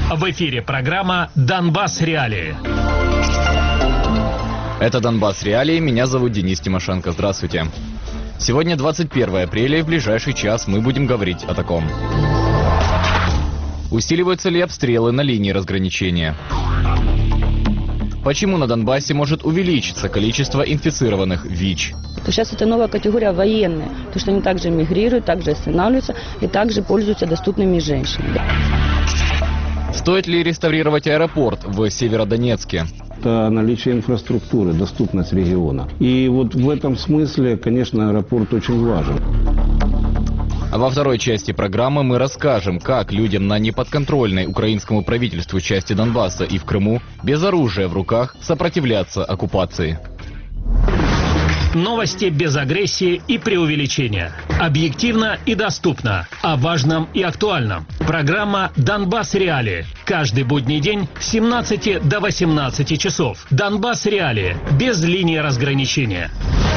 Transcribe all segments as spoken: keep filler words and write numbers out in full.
В эфире программа «Донбасс Реалии». Это «Донбасс Реалии». Меня зовут Денис Тимошенко. Здравствуйте. Сегодня двадцать первое апреля, и в ближайший час мы будем говорить о таком. Усиливаются ли обстрелы на линии разграничения? Почему на Донбассе может увеличиться количество инфицированных ВИЧ? То сейчас это новая категория военные, то что они также мигрируют, также останавливаются и также пользуются доступными женщинами. Стоит ли реставрировать аэропорт в Северодонецке? Это наличие инфраструктуры, доступность региона. И вот в этом смысле, конечно, аэропорт очень важен. А во второй части программы мы расскажем, как людям на неподконтрольной украинскому правительству части Донбасса и в Крыму без оружия в руках сопротивляться оккупации. Новости без агрессии и преувеличения. Объективно и доступно. О важном и актуальном. Программа «Донбасс Реалии». Каждый будний день с семнадцати до восемнадцати часов. «Донбасс Реалии». Без линии разграничения.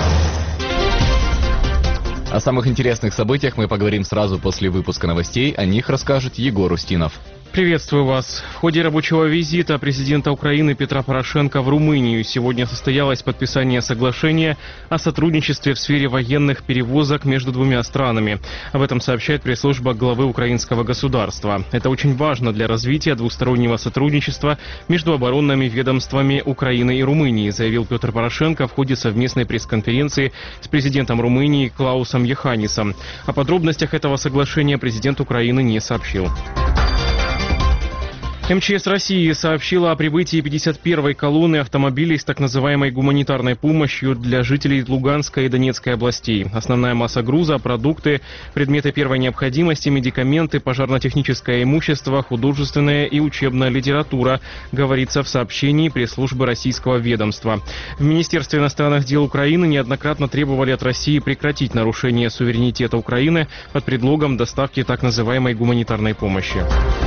О самых интересных событиях мы поговорим сразу после выпуска новостей. О них расскажет Егор Устинов. Приветствую вас. В ходе рабочего визита президента Украины Петра Порошенко в Румынию сегодня состоялось подписание соглашения о сотрудничестве в сфере военных перевозок между двумя странами. Об этом сообщает пресс-служба главы украинского государства. Это очень важно для развития двустороннего сотрудничества между оборонными ведомствами Украины и Румынии, заявил Петр Порошенко в ходе совместной пресс-конференции с президентом Румынии Клаусом Йоханнисом. О подробностях этого соглашения президент Украины не сообщил. МЧС России сообщила о прибытии пятьдесят первой колонны автомобилей с так называемой гуманитарной помощью для жителей Луганской и Донецкой областей. Основная масса груза, продукты, предметы первой необходимости, медикаменты, пожарно-техническое имущество, художественная и учебная литература, говорится в сообщении пресс-службы российского ведомства. В Министерстве иностранных дел Украины неоднократно требовали от России прекратить нарушение суверенитета Украины под предлогом доставки так называемой гуманитарной помощи.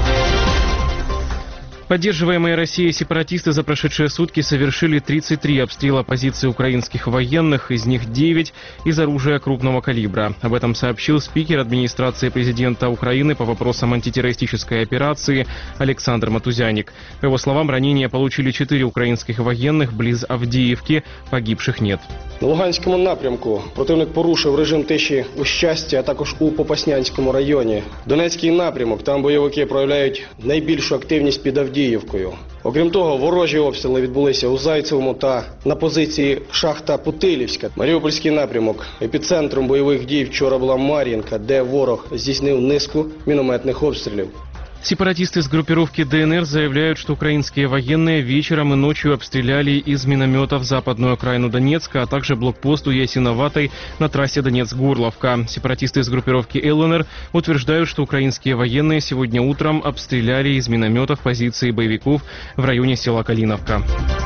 Поддерживаемые Россией сепаратисты за прошедшие сутки совершили тридцать три обстрела позиций украинских военных, из них девять из оружия крупного калибра. Об этом сообщил спикер администрации президента Украины по вопросам антитеррористической операции Олександр Матузяник. По его словам, ранения получили четыре украинских военных близ Авдіївки, погибших нет. На Луганському напрямку противник порушив режим тиші у Щасті, а також у Попаснянському районі. Донецький напрямок, там бойовики проявляють найбільшу активність під Авдіївкою. Окрім того, ворожі обстріли відбулися у Зайцевому та на позиції шахта Путилівська. Маріупольський напрямок. Епіцентром бойових дій вчора була Мар'їнка, де ворог здійснив низку мінометних обстрілів. Сепаратисты с группировки ДНР заявляют, что украинские военные вечером и ночью обстреляли из минометов западную окраину Донецка, а также блокпост у Ясиноватой на трассе Донецк-Горловка. Сепаратисты из группировки ЛНР утверждают, что украинские военные сегодня утром обстреляли из минометов позиции боевиков в районе села Калиновка.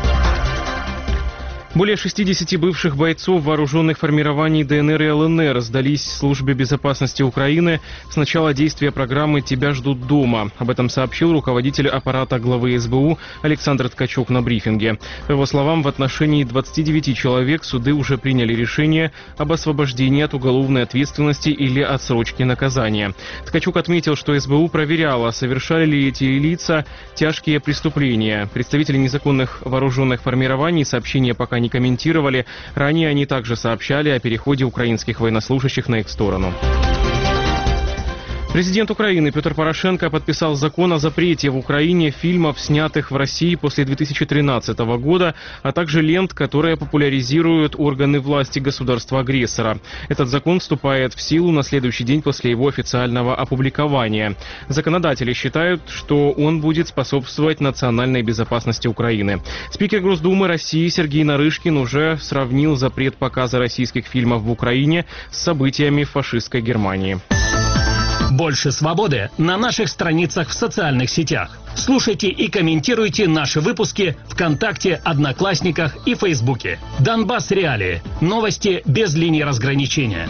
Более шестидесяти бывших бойцов вооруженных формирований ДНР и ЛНР сдались службе безопасности Украины с начала действия программы «Тебя ждут дома». Об этом сообщил руководитель аппарата главы СБУ Александр Ткачук на брифинге. По его словам, в отношении двадцати девяти человек суды уже приняли решение об освобождении от уголовной ответственности или отсрочке наказания. Ткачук отметил, что СБУ проверяла, совершали ли эти лица тяжкие преступления. Представители незаконных вооруженных формирований сообщения пока не комментировали. Ранее они также сообщали о переходе украинских военнослужащих на их сторону. Президент Украины Петр Порошенко подписал закон о запрете в Украине фильмов, снятых в России после две тысячи тринадцатого года, а также лент, которые популяризируют органы власти государства-агрессора. Этот закон вступает в силу на следующий день после его официального опубликования. Законодатели считают, что он будет способствовать национальной безопасности Украины. Спикер Госдумы России Сергей Нарышкин уже сравнил запрет показа российских фильмов в Украине с событиями в фашистской Германии. Больше свободы на наших страницах в социальных сетях. Слушайте и комментируйте наши выпуски ВКонтакте, Одноклассниках и Фейсбуке. Донбасс Реалии. Новости без линии разграничения.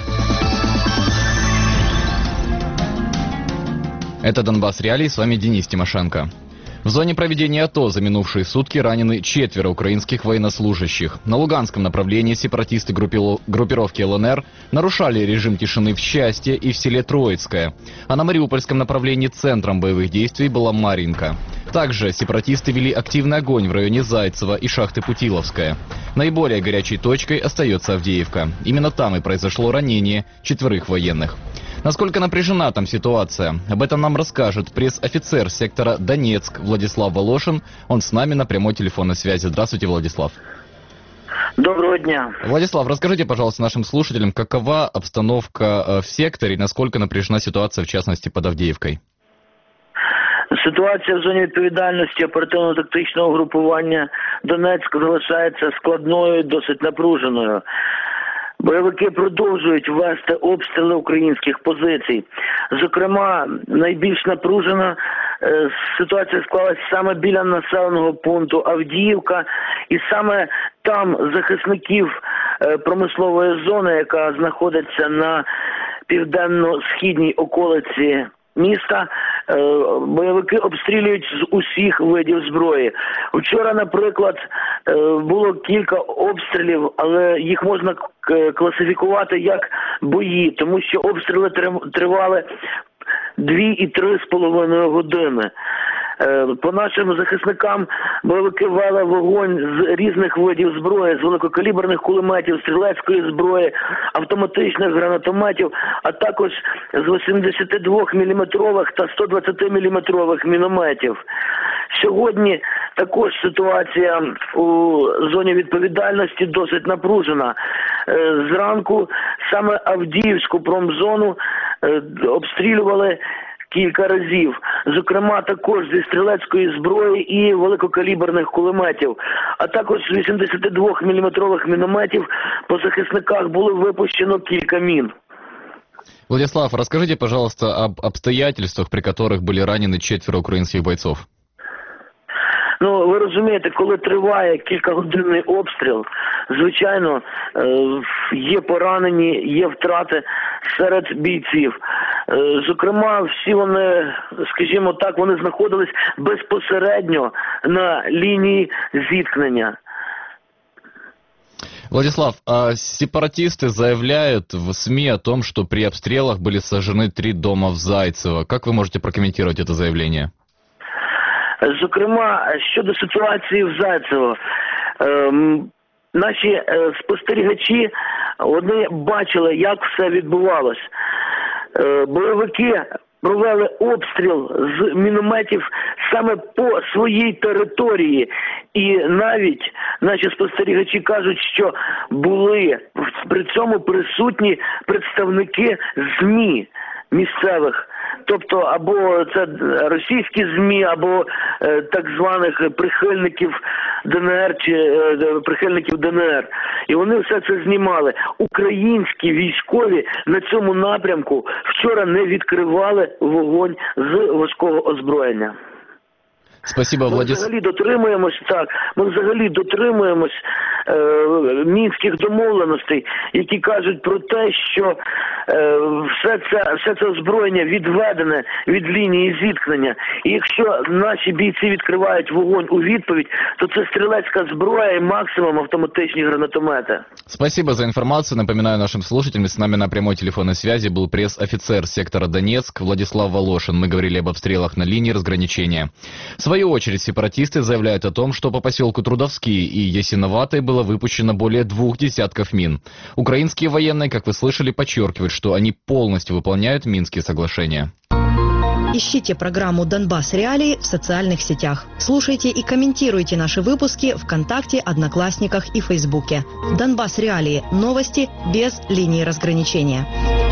Это Донбасс Реалии, с вами Денис Тимошенко. В зоне проведения АТО за минувшие сутки ранены четверо украинских военнослужащих. На Луганском направлении сепаратисты группировки ЛНР нарушали режим тишины в Щасте и в селе Троицкое. А на Мариупольском направлении центром боевых действий была Марьинка. Также сепаратисты вели активный огонь в районе Зайцева и шахты Путиловская. Наиболее горячей точкой остается Авдеевка. Именно там и произошло ранение четверых военных. Насколько напряжена там ситуация? Об этом нам расскажет пресс-офицер сектора Донецк Владислав Волошин. Он с нами на прямой телефонной связи. Здравствуйте, Владислав. Доброго дня. Владислав, расскажите, пожалуйста, нашим слушателям, какова обстановка в секторе, насколько напряжена ситуация, в частности, под Авдеевкой? Ситуація в зоні відповідальності оперативно-тактичного групування Донецьк залишається складною, досить напруженою. Бойовики продовжують вести обстріли українських позицій. Зокрема, найбільш напружена е, ситуація склалась саме біля населеного пункту Авдіївка. І саме там захисників е, промислової зони, яка знаходиться на південно-східній околиці міста, бойовики обстрілюють з усіх видів зброї. Вчора, наприклад, було кілька обстрілів, але їх можна класифікувати як бої, тому що обстріли тривали дві і три з половиною години. По нашим захисникам бойовики вели вогонь з різних видів зброї, з великокаліберних кулеметів, стрілецької зброї, автоматичних гранатометів, а також з вісімдесятидвоміліметрових та сто двадцятиміліметрових мінометів. Сьогодні також ситуація у зоні відповідальності досить напружена. Зранку саме Авдіївську промзону обстрілювали кілька разів, зокрема також зі стрілецької зброї і великокаліберних кулеметів, а також з вісімдесятидвоміліметрових мінометів по захисниках було випущено кілька мін. Владислав, расскажите, пожалуйста, об обстоятельствах, при которых были ранены четверо украинских бойцов. Ну, ви розумієте, коли триває кількагодинний обстріл, звичайно, є поранені, є втрати серед бійців. Зокрема, всі вони, скажімо так, вони знаходились безпосередньо на лінії зіткнення. Владислав, а сепаратисты заявляют в СМИ о том, что при обстрелах были сожжены три дома в Зайцево. Как вы можете прокомментировать это заявление? Зокрема, щодо ситуації в Зайцево, е, наші е, спостерігачі, вони бачили, як все відбувалось. Е, бойовики провели обстріл з мінометів саме по своїй території. І навіть наші спостерігачі кажуть, що були при цьому присутні представники ЗМІ місцевих. Тобто, або це російські ЗМІ, або е, так званих прихильників ДНР чи е, прихильників ДНР. І вони все це знімали. Українські військові на цьому напрямку вчора не відкривали вогонь з важкого озброєння. Спасибо, Владислав. Ми взагалі дотримуємось, так, ми взагалі дотримуємось е, мінських домовленостей, які кажуть про те, що е, все це, все це озброєння відведене від лінії зіткнення. І якщо наші бійці відкривають вогонь у відповідь, то це стрілецька зброя і максимум автоматичні гранатомети. Спасибо за информацию. Напоминаю нашим слушателям, с нами на прямой телефонной связи был пресс-офицер сектора Донецк Владислав Волошин. Мы говорили об обстрелах на линии разграничения. В свою очередь, сепаратисты заявляют о том, что по поселку Трудовские и Ясиноватой было выпущено более двух десятков мин. Украинские военные, как вы слышали, подчеркивают, что они полностью выполняют Минские соглашения. Ищите программу «Донбасс Реалии» в социальных сетях. Слушайте и комментируйте наши выпуски ВКонтакте, Одноклассниках и Фейсбуке. «Донбасс Реалии» – новости без линии разграничения.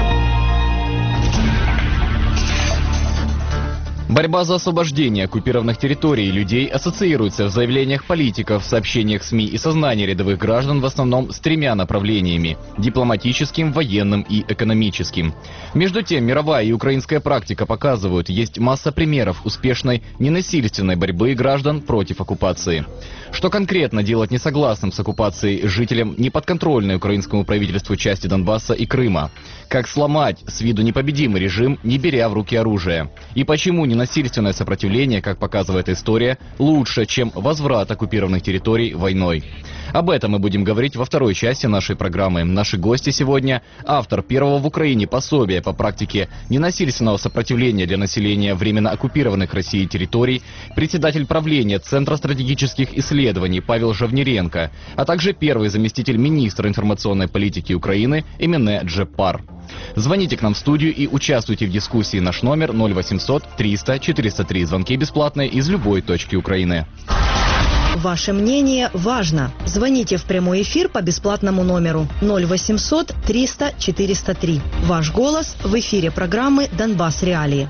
Борьба за освобождение оккупированных территорий и людей ассоциируется в заявлениях политиков, сообщениях СМИ и сознании рядовых граждан в основном с тремя направлениями – дипломатическим, военным и экономическим. Между тем, мировая и украинская практика показывают, есть масса примеров успешной ненасильственной борьбы граждан против оккупации. Что конкретно делать несогласным с оккупацией жителям неподконтрольной украинскому правительству части Донбасса и Крыма? Как сломать с виду непобедимый режим, не беря в руки оружие? И почему ненасильственное сопротивление, как показывает история, лучше, чем возврат оккупированных территорий войной? Об этом мы будем говорить во второй части нашей программы. Наши гости сегодня – автор первого в Украине пособия по практике ненасильственного сопротивления для населения временно оккупированных Россией территорий, председатель правления Центра стратегических исследований Павел Жавниренко, а также первый заместитель министра информационной политики Украины Эмине Джеппар. Звоните к нам в студию и участвуйте в дискуссии. Наш номер ноль восемьсот триста четыреста три. Звонки бесплатные из любой точки Украины. Ваше мнение важно. Звоните в прямой эфир по бесплатному номеру ноль восемьсот триста четыреста три. Ваш голос в эфире программы «Донбасс Реалии».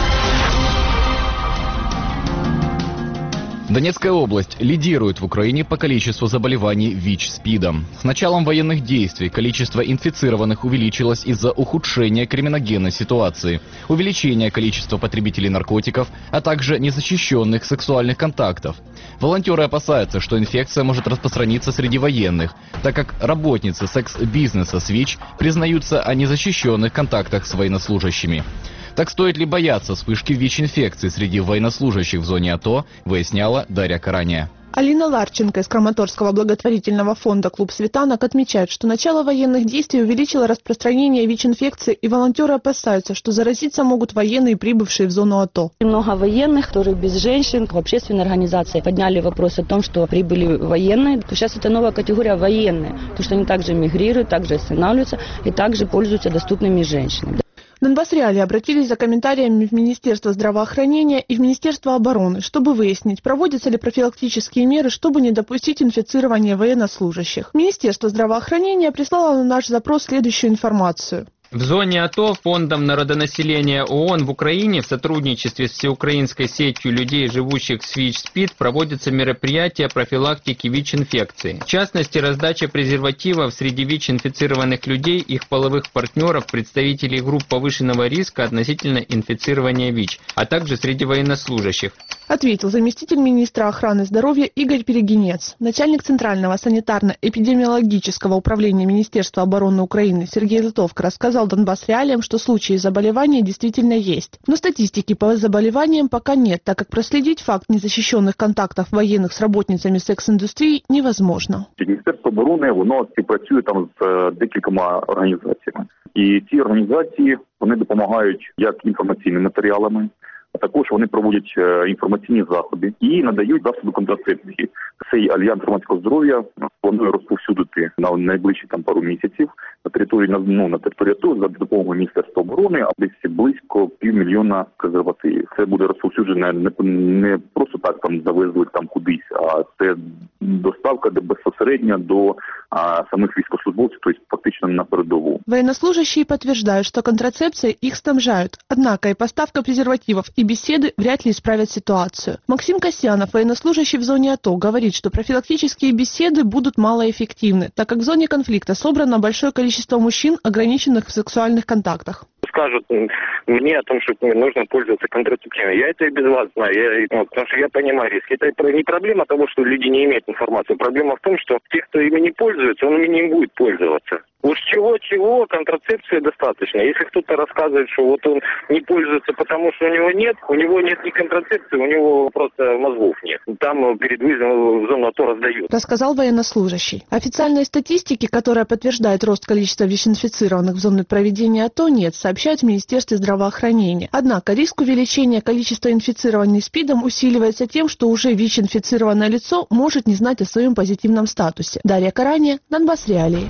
Донецкая область лидирует в Украине по количеству заболеваний ВИЧ-СПИДом. С началом военных действий количество инфицированных увеличилось из-за ухудшения криминогенной ситуации, увеличения количества потребителей наркотиков, а также незащищенных сексуальных контактов. Волонтеры опасаются, что инфекция может распространиться среди военных, так как работницы секс-бизнеса с ВИЧ признаются о незащищенных контактах с военнослужащими. Так стоит ли бояться вспышки ВИЧ-инфекции среди военнослужащих в зоне АТО, выясняла Дарья Караня. Алина Ларченко из Краматорского благотворительного фонда «Клуб Светанок» отмечает, что начало военных действий увеличило распространение ВИЧ-инфекции, и волонтеры опасаются, что заразиться могут военные, прибывшие в зону АТО. Много военных, которые без женщин, в общественной организации подняли вопрос о том, что прибыли военные. То сейчас это новая категория военные, то что они также мигрируют, также останавливаются и также пользуются доступными женщинами. Донбасс Реалии обратились за комментариями в Министерство здравоохранения и в Министерство обороны, чтобы выяснить, проводятся ли профилактические меры, чтобы не допустить инфицирования военнослужащих. Министерство здравоохранения прислало на наш запрос следующую информацию. В зоне АТО Фондом народонаселения ООН в Украине в сотрудничестве с всеукраинской сетью людей, живущих с ВИЧ-СПИД, проводятся мероприятия профилактики ВИЧ-инфекции. В частности, раздача презервативов среди ВИЧ-инфицированных людей, их половых партнеров, представителей групп повышенного риска относительно инфицирования ВИЧ, а также среди военнослужащих. Ответил заместитель министра охраны здоровья Игорь Перегинец. Начальник Центрального санитарно-эпидемиологического управления Министерства обороны Украины Сергей Литовко рассказал Донбасс Реалиям, что случаи заболевания действительно есть. Но статистики по заболеваниям пока нет, так как проследить факт незащищенных контактов военных с работницами секс-індустрії невозможно. Міністерство оборони, воно співпрацює там з декількома організаціями. І ці організації, вони допомагають як інформаційними матеріалами, а також вони проводять інформаційні заходи і надають засоби контрацепції. Цей альянс громадського здоров'я планує розповсюдити на найближчі там пару місяців на території ну, на території АТО за допомогою Міністерства оборони, а десь близько півмільйона презервативів. Це буде розповсюджено не, не просто так там завезли там кудись, а це доставка безпосередньо до а, самих військовослужбовців, тобто фактично на передову. Военнослужащие подтверждают, что контрацепция их снабжают. Однако и поставка презервативов, и беседы вряд ли исправят ситуацию. Максим Касьянов, военнослужащий в зоне АТО, говорит, что профилактические беседы будут малоэффективны, так как в зоне конфликта собрано большое количество мужчин, ограниченных в сексуальных контактах. Скажут мне о том, что нужно пользоваться контрацептивом. Я это и без вас знаю, я, ну, потому что я понимаю риски. Это не проблема того, что люди не имеют информации. Проблема в том, что те, кто ими не пользуется, он ими не будет пользоваться. Уж чего-чего, контрацепции достаточно. Если кто-то рассказывает, что вот он не пользуется, потому что у него нет, у него нет ни контрацепции, у него просто мозгов нет. Там перед выездом в зону АТО раздают. Рассказал военнослужащий. Официальной статистики, которая подтверждает рост количества ВИЧ-инфицированных в зоне проведения АТО, нет, сообщают в Министерстве здравоохранения. Однако риск увеличения количества инфицированных СПИДом усиливается тем, что уже ВИЧ-инфицированное лицо может не знать о своем позитивном статусе. Дарья Караня, Донбасс Реалии.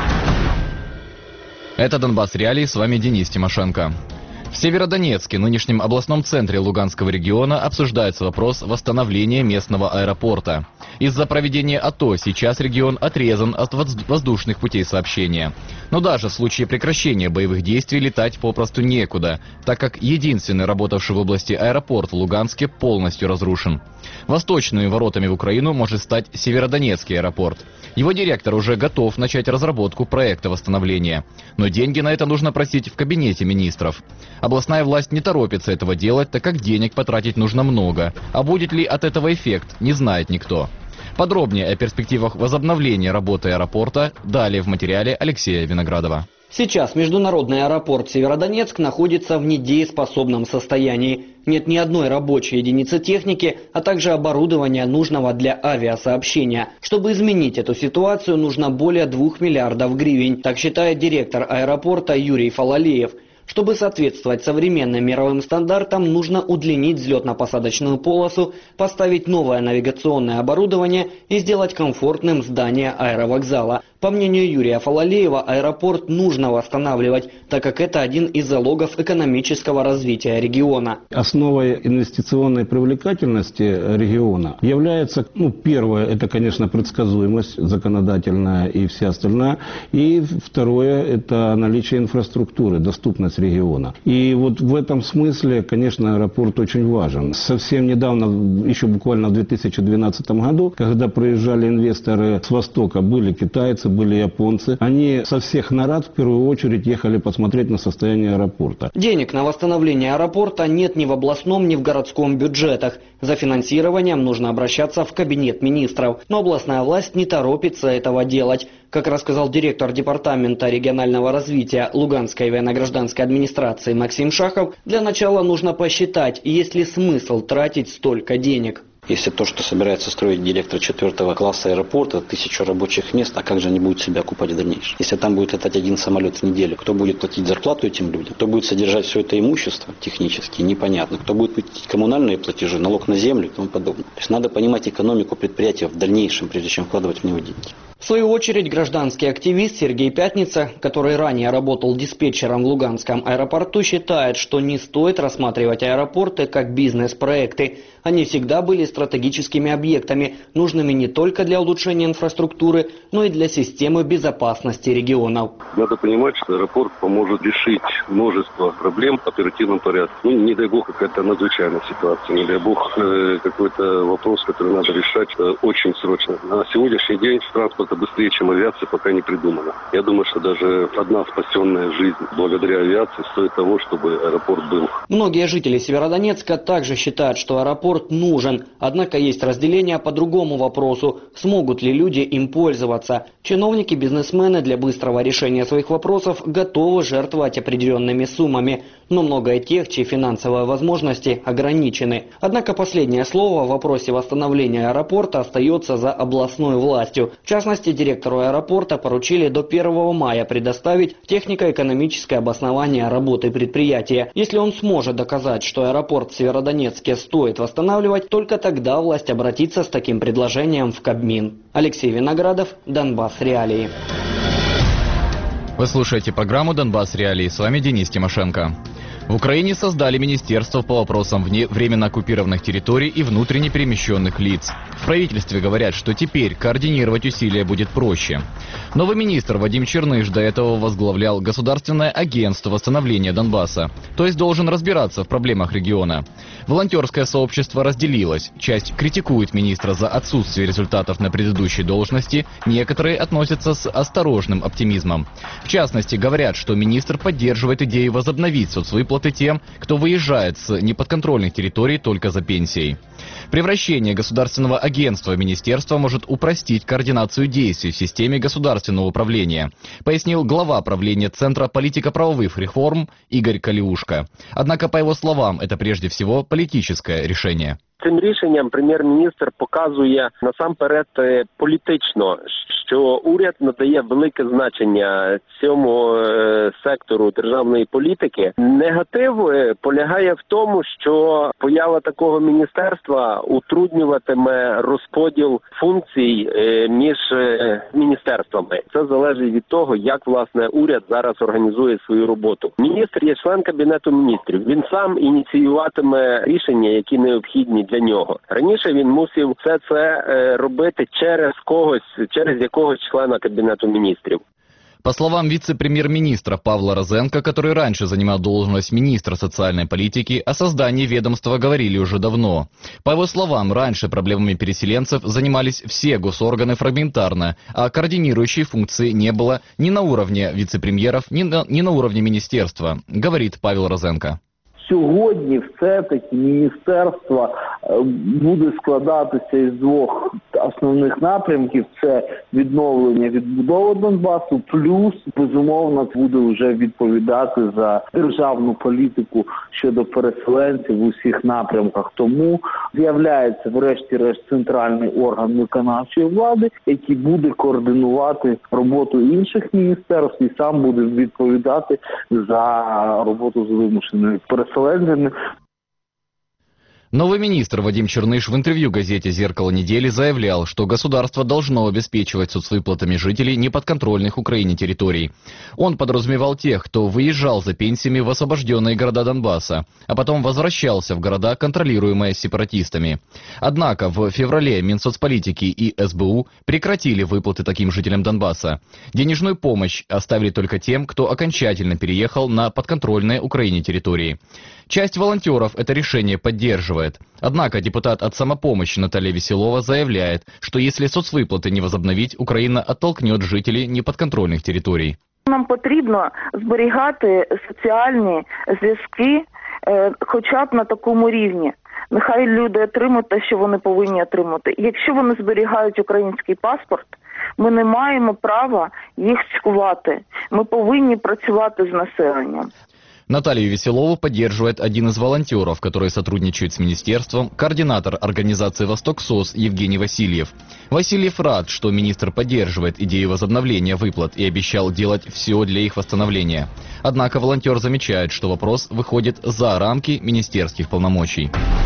Это Донбасс Реалии, с вами Денис Тимошенко. В Северодонецке, нынешнем областном центре Луганского региона, обсуждается вопрос восстановления местного аэропорта. Из-за проведения АТО сейчас регион отрезан от воздушных путей сообщения. Но даже в случае прекращения боевых действий летать попросту некуда, так как единственный работавший в области аэропорт в Луганске полностью разрушен. Восточными воротами в Украину может стать Северодонецкий аэропорт. Его директор уже готов начать разработку проекта восстановления. Но деньги на это нужно просить в кабинете министров. Областная власть не торопится этого делать, так как денег потратить нужно много. А будет ли от этого эффект, не знает никто. Подробнее о перспективах возобновления работы аэропорта далее в материале Алексея Виноградова. Сейчас международный аэропорт Северодонецк находится в недееспособном состоянии. Нет ни одной рабочей единицы техники, а также оборудования, нужного для авиасообщения. Чтобы изменить эту ситуацию, нужно более двух миллиардов гривен, так считает директор аэропорта Юрий Фалалеев. Чтобы соответствовать современным мировым стандартам, нужно удлинить взлетно-посадочную полосу, поставить новое навигационное оборудование и сделать комфортным здание аэровокзала. По мнению Юрия Фалалеева, аэропорт нужно восстанавливать, так как это один из залогов экономического развития региона. Основой инвестиционной привлекательности региона является, ну, первое, это, конечно, предсказуемость законодательная и вся остальная. И второе, это наличие инфраструктуры, доступность региона. И вот в этом смысле, конечно, аэропорт очень важен. Совсем недавно, еще буквально в две тысячи двенадцатом году, когда приезжали инвесторы с Востока, были китайцы, были японцы, они со всех нарад в первую очередь ехали посмотреть на состояние аэропорта. Денег на восстановление аэропорта нет ни в областном, ни в городском бюджетах. За финансированием нужно обращаться в кабинет министров. Но областная власть не торопится этого делать. Как рассказал директор департамента регионального развития Луганской военно-гражданской администрации Максим Шахов, для начала нужно посчитать, есть ли смысл тратить столько денег. Если то, что собирается строить директор четвертого класса аэропорта, тысячу рабочих мест, а как же они будут себя окупать в дальнейшем? Если там будет летать один самолет в неделю, кто будет платить зарплату этим людям? Кто будет содержать все это имущество технически, непонятно. Кто будет платить коммунальные платежи, налог на землю и тому подобное. То есть надо понимать экономику предприятия в дальнейшем, прежде чем вкладывать в него деньги. В свою очередь, гражданский активист Сергей Пятница, который ранее работал диспетчером в Луганском аэропорту, считает, что не стоит рассматривать аэропорты как бизнес-проекты. Они всегда были стратегическими объектами, нужными не только для улучшения инфраструктуры, но и для системы безопасности регионов. Надо понимать, что аэропорт поможет решить множество проблем в оперативном порядке. Ну, не дай бог, какая-то надзвычайная ситуация, не дай бог, э, какой-то вопрос, который надо решать э, очень срочно. На сегодняшний день транспорта быстрее, чем авиация, пока не придумано. Я думаю, что даже одна спасенная жизнь благодаря авиации стоит того, чтобы аэропорт был. Многие жители Северодонецка также считают, что аэропорт нужен, однако есть разделение по другому вопросу, смогут ли люди им пользоваться. Чиновники, бизнесмены для быстрого решения своих вопросов готовы жертвовать определенными суммами, но много тех, чьи финансовые возможности ограничены. Однако последнее слово в вопросе восстановления аэропорта остается за областной властью. В частности, директору аэропорта поручили до первого мая предоставить технико-экономическое обоснование работы предприятия. Если он сможет доказать, что аэропорт в Северодонецке стоит восстанавливать, только тогда власть обратится с таким предложением в Кабмин. Алексей Виноградов, Донбасс Реалии. Вы слушаете программу «Донбасс Реалии». С вами Денис Тимошенко. В Украине создали министерство по вопросам вне временно оккупированных территорий и внутренне перемещенных лиц. В правительстве говорят, что теперь координировать усилия будет проще. Новый министр Вадим Черныш до этого возглавлял Государственное агентство восстановления Донбасса, то есть должен разбираться в проблемах региона. Волонтерское сообщество разделилось. Часть критикует министра за отсутствие результатов на предыдущей должности, некоторые относятся с осторожным оптимизмом. В частности, говорят, что министр поддерживает идею возобновить соцвыплаты тем, кто выезжает с неподконтрольных территорий только за пенсией. Превращение государственного агентства в министерство может упростить координацию действий в системе государственного управления, пояснил глава правления Центра политико-правовых реформ Игорь Калиушка. Однако, по его словам, это прежде всего политическое решение. Цим рішенням прем'єр-міністр показує насамперед політично, що уряд надає велике значення цьому сектору державної політики. Негатив полягає в тому, що поява такого міністерства утруднюватиме розподіл функцій між міністерствами. Це залежить від того, як, власне, уряд зараз організує свою роботу. Міністр є член Кабінету міністрів. Він сам ініціюватиме рішення, які необхідні для нього. Раніше він мусив все це е, робити через когось, через якогось члена Кабінету міністрів. По словам вице-премьер-министра Павла Розенко, который раньше занимал должность министра социальной политики, о создании ведомства говорили уже давно. По его словам, раньше проблемами переселенцев занимались все госорганы фрагментарно, а координирующей функции не было ни на уровне вице-премьеров, ни на, ни на уровне министерства, говорит Павел Розенко. Сьогодні все-таки міністерства буде складатися із двох основних напрямків. Це відновлення, відбудова Донбасу, плюс, безумовно, буде вже відповідати за державну політику щодо переселенців в усіх напрямках. Тому з'являється, врешті-решт, центральний орган виконавчої влади, який буде координувати роботу інших міністерств і сам буде відповідати за роботу з вимушеними переселенцями. Новый министр Вадим Черныш в интервью газете «Зеркало недели» заявлял, что государство должно обеспечивать соцвыплатами жителей неподконтрольных Украине территорий. Он подразумевал тех, кто выезжал за пенсиями в освобожденные города Донбасса, а потом возвращался в города, контролируемые сепаратистами. Однако в феврале Минсоцполитики и эс бэ у прекратили выплаты таким жителям Донбасса. Денежную помощь оставили только тем, кто окончательно переехал на подконтрольные Украине территории. Часть волонтеров это решение поддерживает. Однако депутат от «Самопомощи» Наталья Веселова заявляет, что если соцвыплаты не возобновить, Украина оттолкнет жителей неподконтрольных территорий. Нам потрібно зберігати соціальні зв'язки е, хоча б на такому рівні. Нехай люди отримують те, що вони повинні отримати. Якщо вони зберігають український паспорт, ми не маємо права їх цькувати. Ми повинні працювати з населенням. Наталью Веселову поддерживает один из волонтеров, который сотрудничает с министерством, координатор организации «Восток-СОС» Евгений Васильев. Васильев рад, что министр поддерживает идею возобновления выплат и обещал делать все для их восстановления. Однако волонтер замечает, что вопрос выходит за рамки министерских полномочий.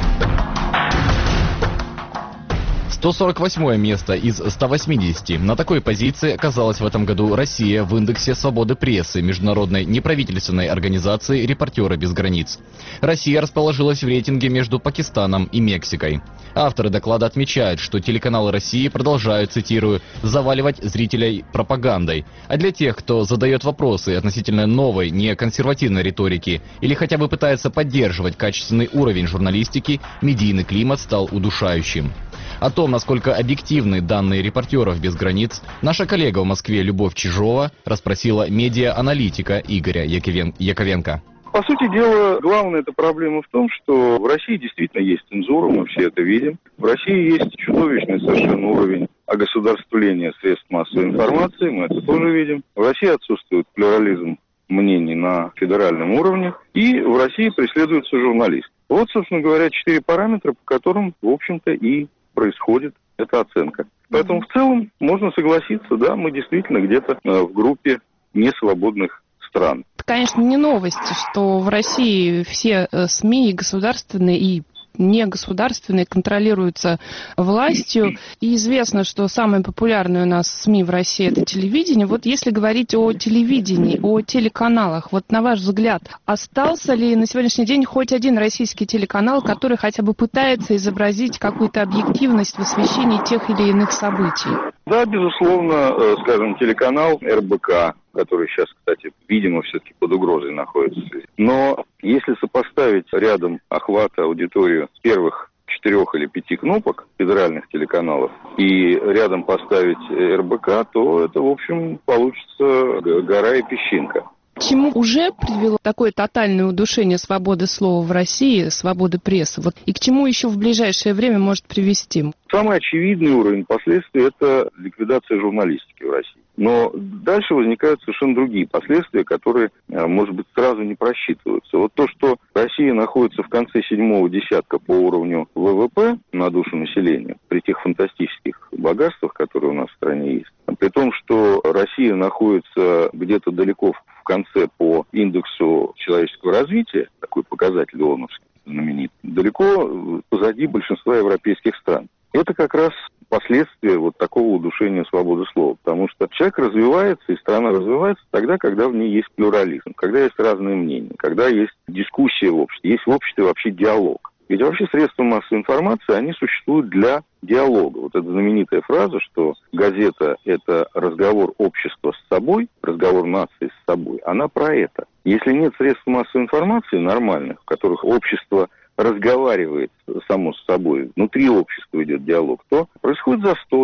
сто сорок восьмое место из ста восьмидесяти. На такой позиции оказалась в этом году Россия в индексе свободы прессы международной неправительственной организации «Репортеры без границ». Россия расположилась в рейтинге между Пакистаном и Мексикой. Авторы доклада отмечают, что телеканалы России продолжают, цитирую, «заваливать зрителей пропагандой». А для тех, кто задает вопросы относительно новой, неконсервативной риторики или хотя бы пытается поддерживать качественный уровень журналистики, медийный климат стал удушающим. О том, насколько объективны данные «Репортеров без границ», наша коллега в Москве Любовь Чижова расспросила медиа-аналитика Игоря Яковен... Яковенко. По сути дела, главная эта проблема в том, что в России действительно есть цензура, мы все это видим. В России есть чудовищный совершенно уровень огосударствления средств массовой информации, мы это тоже видим. В России отсутствует плюрализм мнений на федеральном уровне, и в России преследуется журналист. Вот, собственно говоря, четыре параметра, по которым, в общем-то, и происходит эта оценка. Поэтому в целом можно согласиться, да, мы действительно где-то в группе несвободных стран. Конечно, не новость, что в России все СМИ, и государственные, и негосударственные, контролируются властью. И известно, что самые популярные у нас СМИ в России — это телевидение. Вот если говорить о телевидении, о телеканалах, вот на ваш взгляд, остался ли на сегодняшний день хоть один российский телеканал, который хотя бы пытается изобразить какую-то объективность в освещении тех или иных событий? Да, безусловно, скажем, телеканал эр бэ ка, который сейчас, кстати, видимо, все-таки под угрозой находится. Но если сопоставить рядом охвата аудиторию первых четырех или пяти кнопок федеральных телеканалов и рядом поставить эр бэ ка, то это, в общем, получится гора и песчинка. К чему уже привело такое тотальное удушение свободы слова в России, свободы прессы? Вот, и к чему еще в ближайшее время может привести? Самый очевидный уровень последствий – это ликвидация журналистики в России. Но дальше возникают совершенно другие последствия, которые, может быть, сразу не просчитываются. Вот то, что Россия находится в конце седьмого десятка по уровню вэ вэ пэ на душу населения, при тех фантастических богатствах, которые у нас в стране есть, при том, что Россия находится где-то далеко в конце по индексу человеческого развития, такой показатель ООНовский знаменитый, далеко позади большинства европейских стран. Это как раз последствия вот такого удушения свободы слова, потому что человек развивается, и страна развивается тогда, когда в ней есть плюрализм, когда есть разные мнения, когда есть дискуссия в обществе, есть в обществе вообще диалог. Ведь вообще средства массовой информации, они существуют для диалога. Вот эта знаменитая фраза, что газета – это разговор общества с собой, разговор нации с собой, она про это. Если нет средств массовой информации нормальных, в которых общество разговаривает само с собой, внутри общества идет диалог, то происходит застой,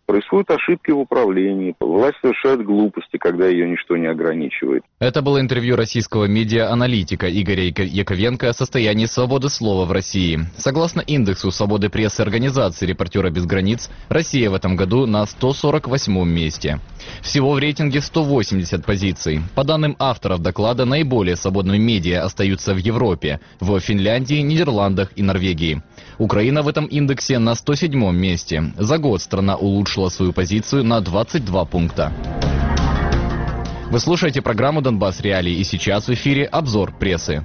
происходят ошибки в управлении, власть совершает глупости, когда ее ничто не ограничивает. Это было интервью российского медиа-аналитика Игоря Яковенко о состоянии свободы слова в России. Согласно индексу свободы прессы организации «Репортеры без границ», Россия в этом году на сто сорок восьмом месте. Всего в рейтинге сто восемьдесят позиций. По данным авторов доклада, наиболее свободными медиа остаются в Европе, в Финляндии, Нидерландах и Норвегии. Украина в этом индексе на сто седьмом месте. За год страна улучшила свою позицию на двадцать два пункта. Вы слушаете программу «Донбасс Реалии», и сейчас в эфире обзор прессы.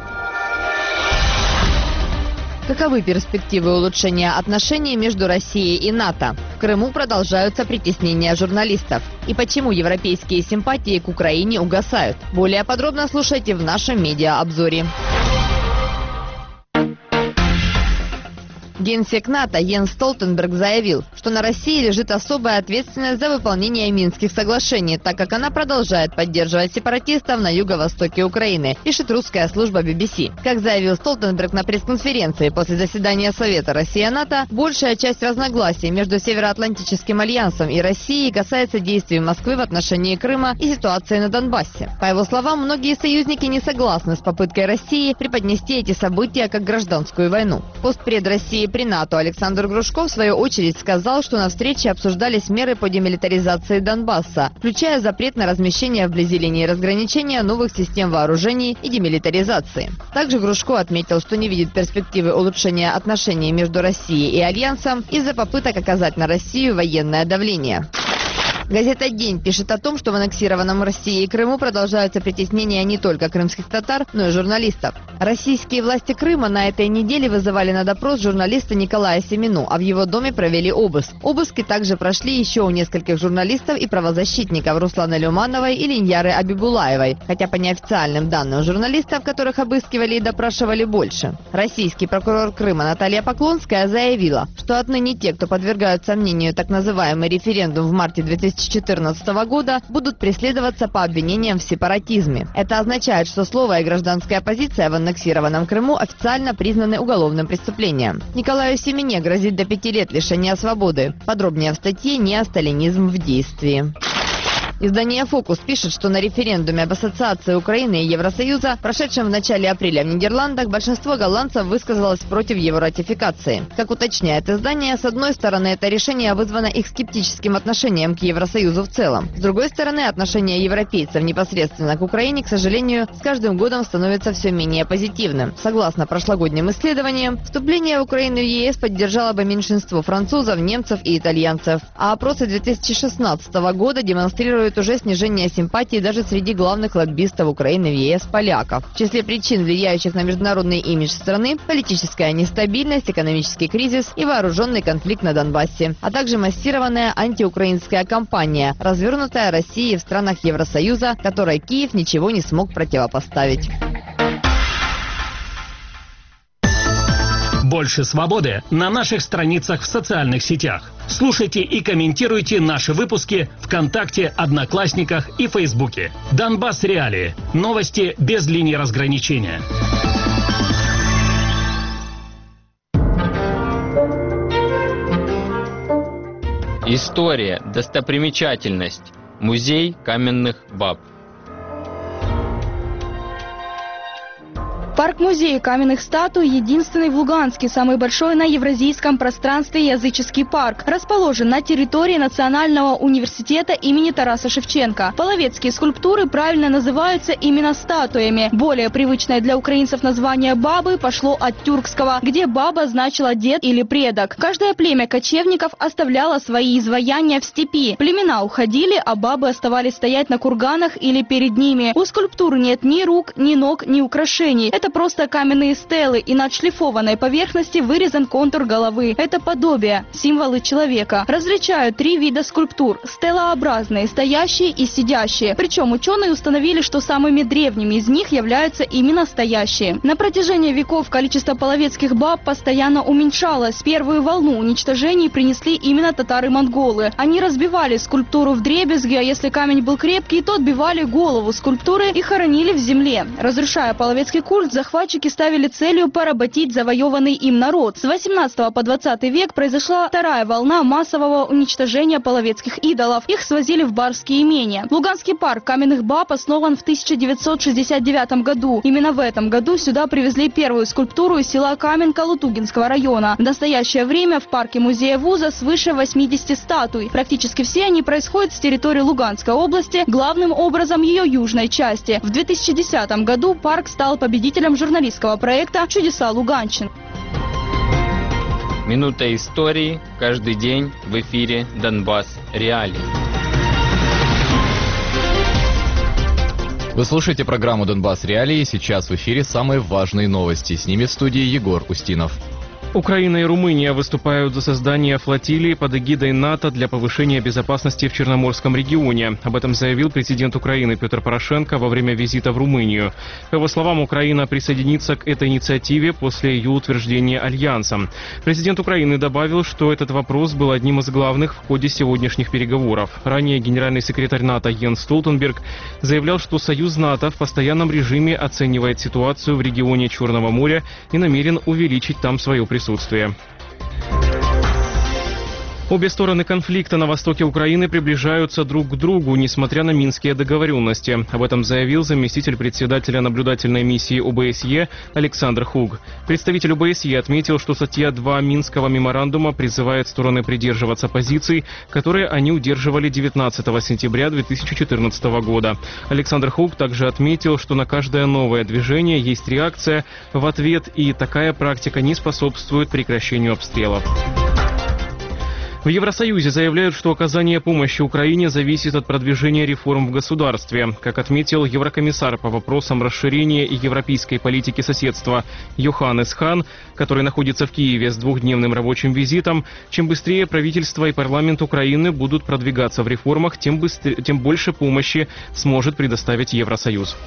Каковы перспективы улучшения отношений между Россией и НАТО? В Крыму продолжаются притеснения журналистов. И почему европейские симпатии к Украине угасают? Более подробно слушайте в нашем медиа-обзоре. Генсек НАТО Йенс Столтенберг заявил, что на России лежит особая ответственность за выполнение Минских соглашений, так как она продолжает поддерживать сепаратистов на юго-востоке Украины, пишет русская служба би би си. Как заявил Столтенберг на пресс-конференции после заседания Совета Россия-НАТО, большая часть разногласий между Североатлантическим альянсом и Россией касается действий Москвы в отношении Крыма и ситуации на Донбассе. По его словам, многие союзники не согласны с попыткой России преподнести эти события как гражданскую войну. Постпред России при НАТО Александр Грушко в свою очередь сказал, что на встрече обсуждались меры по демилитаризации Донбасса, включая запрет на размещение вблизи линии разграничения новых систем вооружений и демилитаризации. Также Грушко отметил, что не видит перспективы улучшения отношений между Россией и Альянсом из-за попыток оказать на Россию военное давление. Газета «День» пишет о том, что в аннексированном Россией Крыму продолжаются притеснения не только крымских татар, но и журналистов. Российские власти Крыма на этой неделе вызывали на допрос журналиста Николая Семину, а в его доме провели обыск. Обыски также прошли еще у нескольких журналистов и правозащитников Руслана Люмановой и Линьяры Абибулаевой, хотя по неофициальным данным журналистов, которых обыскивали и допрашивали, больше. Российский прокурор Крыма Наталья Поклонская заявила, что отныне те, кто подвергают сомнению так называемый референдум в марте две тысячи четырнадцатого года, будут преследоваться по обвинениям в сепаратизме. Это означает, что слово и гражданская позиция в аннексированном Крыму официально признаны уголовным преступлением. Николаю Семене грозит до пяти лет лишения свободы. Подробнее в статье «Неосталинизм в действии». Издание «Фокус» пишет, что на референдуме об ассоциации Украины и Евросоюза, прошедшем в начале апреля в Нидерландах, большинство голландцев высказалось против его ратификации. Как уточняет издание, с одной стороны, это решение вызвано их скептическим отношением к Евросоюзу в целом. С другой стороны, отношение европейцев непосредственно к Украине, к сожалению, с каждым годом становится все менее позитивным. Согласно прошлогодним исследованиям, вступление Украины в е эс поддержало бы меньшинство французов, немцев и итальянцев. А опросы две тысячи шестнадцатого года демонстрируют уже снижение симпатии даже среди главных лоббистов Украины в е эс поляков. В числе причин, влияющих на международный имидж страны, политическая нестабильность, экономический кризис и вооруженный конфликт на Донбассе, а также массированная антиукраинская кампания, развернутая Россией в странах Евросоюза, которой Киев ничего не смог противопоставить. Больше свободы на наших страницах в социальных сетях. Слушайте и комментируйте наши выпуски ВКонтакте, Одноклассниках и Фейсбуке. Донбасс Реалии. Новости без линии разграничения. История, достопримечательность. Музей каменных баб. Парк-музей каменных статуй единственный в Луганске, самый большой на евразийском пространстве языческий парк. Расположен на территории Национального университета имени Тараса Шевченко. Половецкие скульптуры правильно называются именно статуями. Более привычное для украинцев название бабы пошло от тюркского, где баба значила дед или предок. Каждое племя кочевников оставляло свои изваяния в степи. Племена уходили, а бабы оставались стоять на курганах или перед ними. У скульптур нет ни рук, ни ног, ни украшений. Это просто каменные стелы, и на отшлифованной поверхности вырезан контур головы. Это подобие, символы человека. Различают три вида скульптур: стелообразные, стоящие и сидящие. Причем ученые установили, что самыми древними из них являются именно стоящие. На протяжении веков количество половецких баб постоянно уменьшалось. Первую волну уничтожений принесли именно татары-монголы. Они разбивали скульптуру вдребезги, а если камень был крепкий, то отбивали голову скульптуры и хоронили в земле. Разрушая половецкий культ, захватчики ставили целью поработить завоеванный им народ. С восемнадцатого по двадцатый век произошла вторая волна массового уничтожения половецких идолов. Их свозили в барские имения. Луганский парк каменных баб основан в тысяча девятьсот шестьдесят девятом году. Именно в этом году сюда привезли первую скульптуру из села Каменка Лутугинского района. В настоящее время в парке музея вуза свыше восьмидесяти статуй. Практически все они происходят с территории Луганской области, главным образом ее южной части. В две тысячи десятом году парк стал победителем журналистского проекта «Чудеса Луганщины». Минута истории. Каждый день в эфире «Донбасс Реалии». Вы слушаете программу «Донбасс Реалии». Сейчас в эфире самые важные новости. С ними в студии Егор Устинов. Украина и Румыния выступают за создание флотилии под эгидой НАТО для повышения безопасности в Черноморском регионе. Об этом заявил президент Украины Петр Порошенко во время визита в Румынию. По его словам, Украина присоединится к этой инициативе после ее утверждения Альянсом. Президент Украины добавил, что этот вопрос был одним из главных в ходе сегодняшних переговоров. Ранее генеральный секретарь НАТО Йенс Столтенберг заявлял, что союз НАТО в постоянном режиме оценивает ситуацию в регионе Черного моря и намерен увеличить там свое присутствие. Присутствие. Обе стороны конфликта на востоке Украины приближаются друг к другу, несмотря на минские договоренности. Об этом заявил заместитель председателя наблюдательной миссии ОБСЕ Александр Хуг. Представитель ОБСЕ отметил, что статья два Минского меморандума призывает стороны придерживаться позиций, которые они удерживали девятнадцатого сентября две тысячи четырнадцатого года. Александр Хуг также отметил, что на каждое новое движение есть реакция в ответ, и такая практика не способствует прекращению обстрелов. В Евросоюзе заявляют, что оказание помощи Украине зависит от продвижения реформ в государстве. Как отметил еврокомиссар по вопросам расширения и европейской политики соседства Йоханнес Хан, который находится в Киеве с двухдневным рабочим визитом, чем быстрее правительство и парламент Украины будут продвигаться в реформах, тем, быстрее, тем больше помощи сможет предоставить Евросоюз.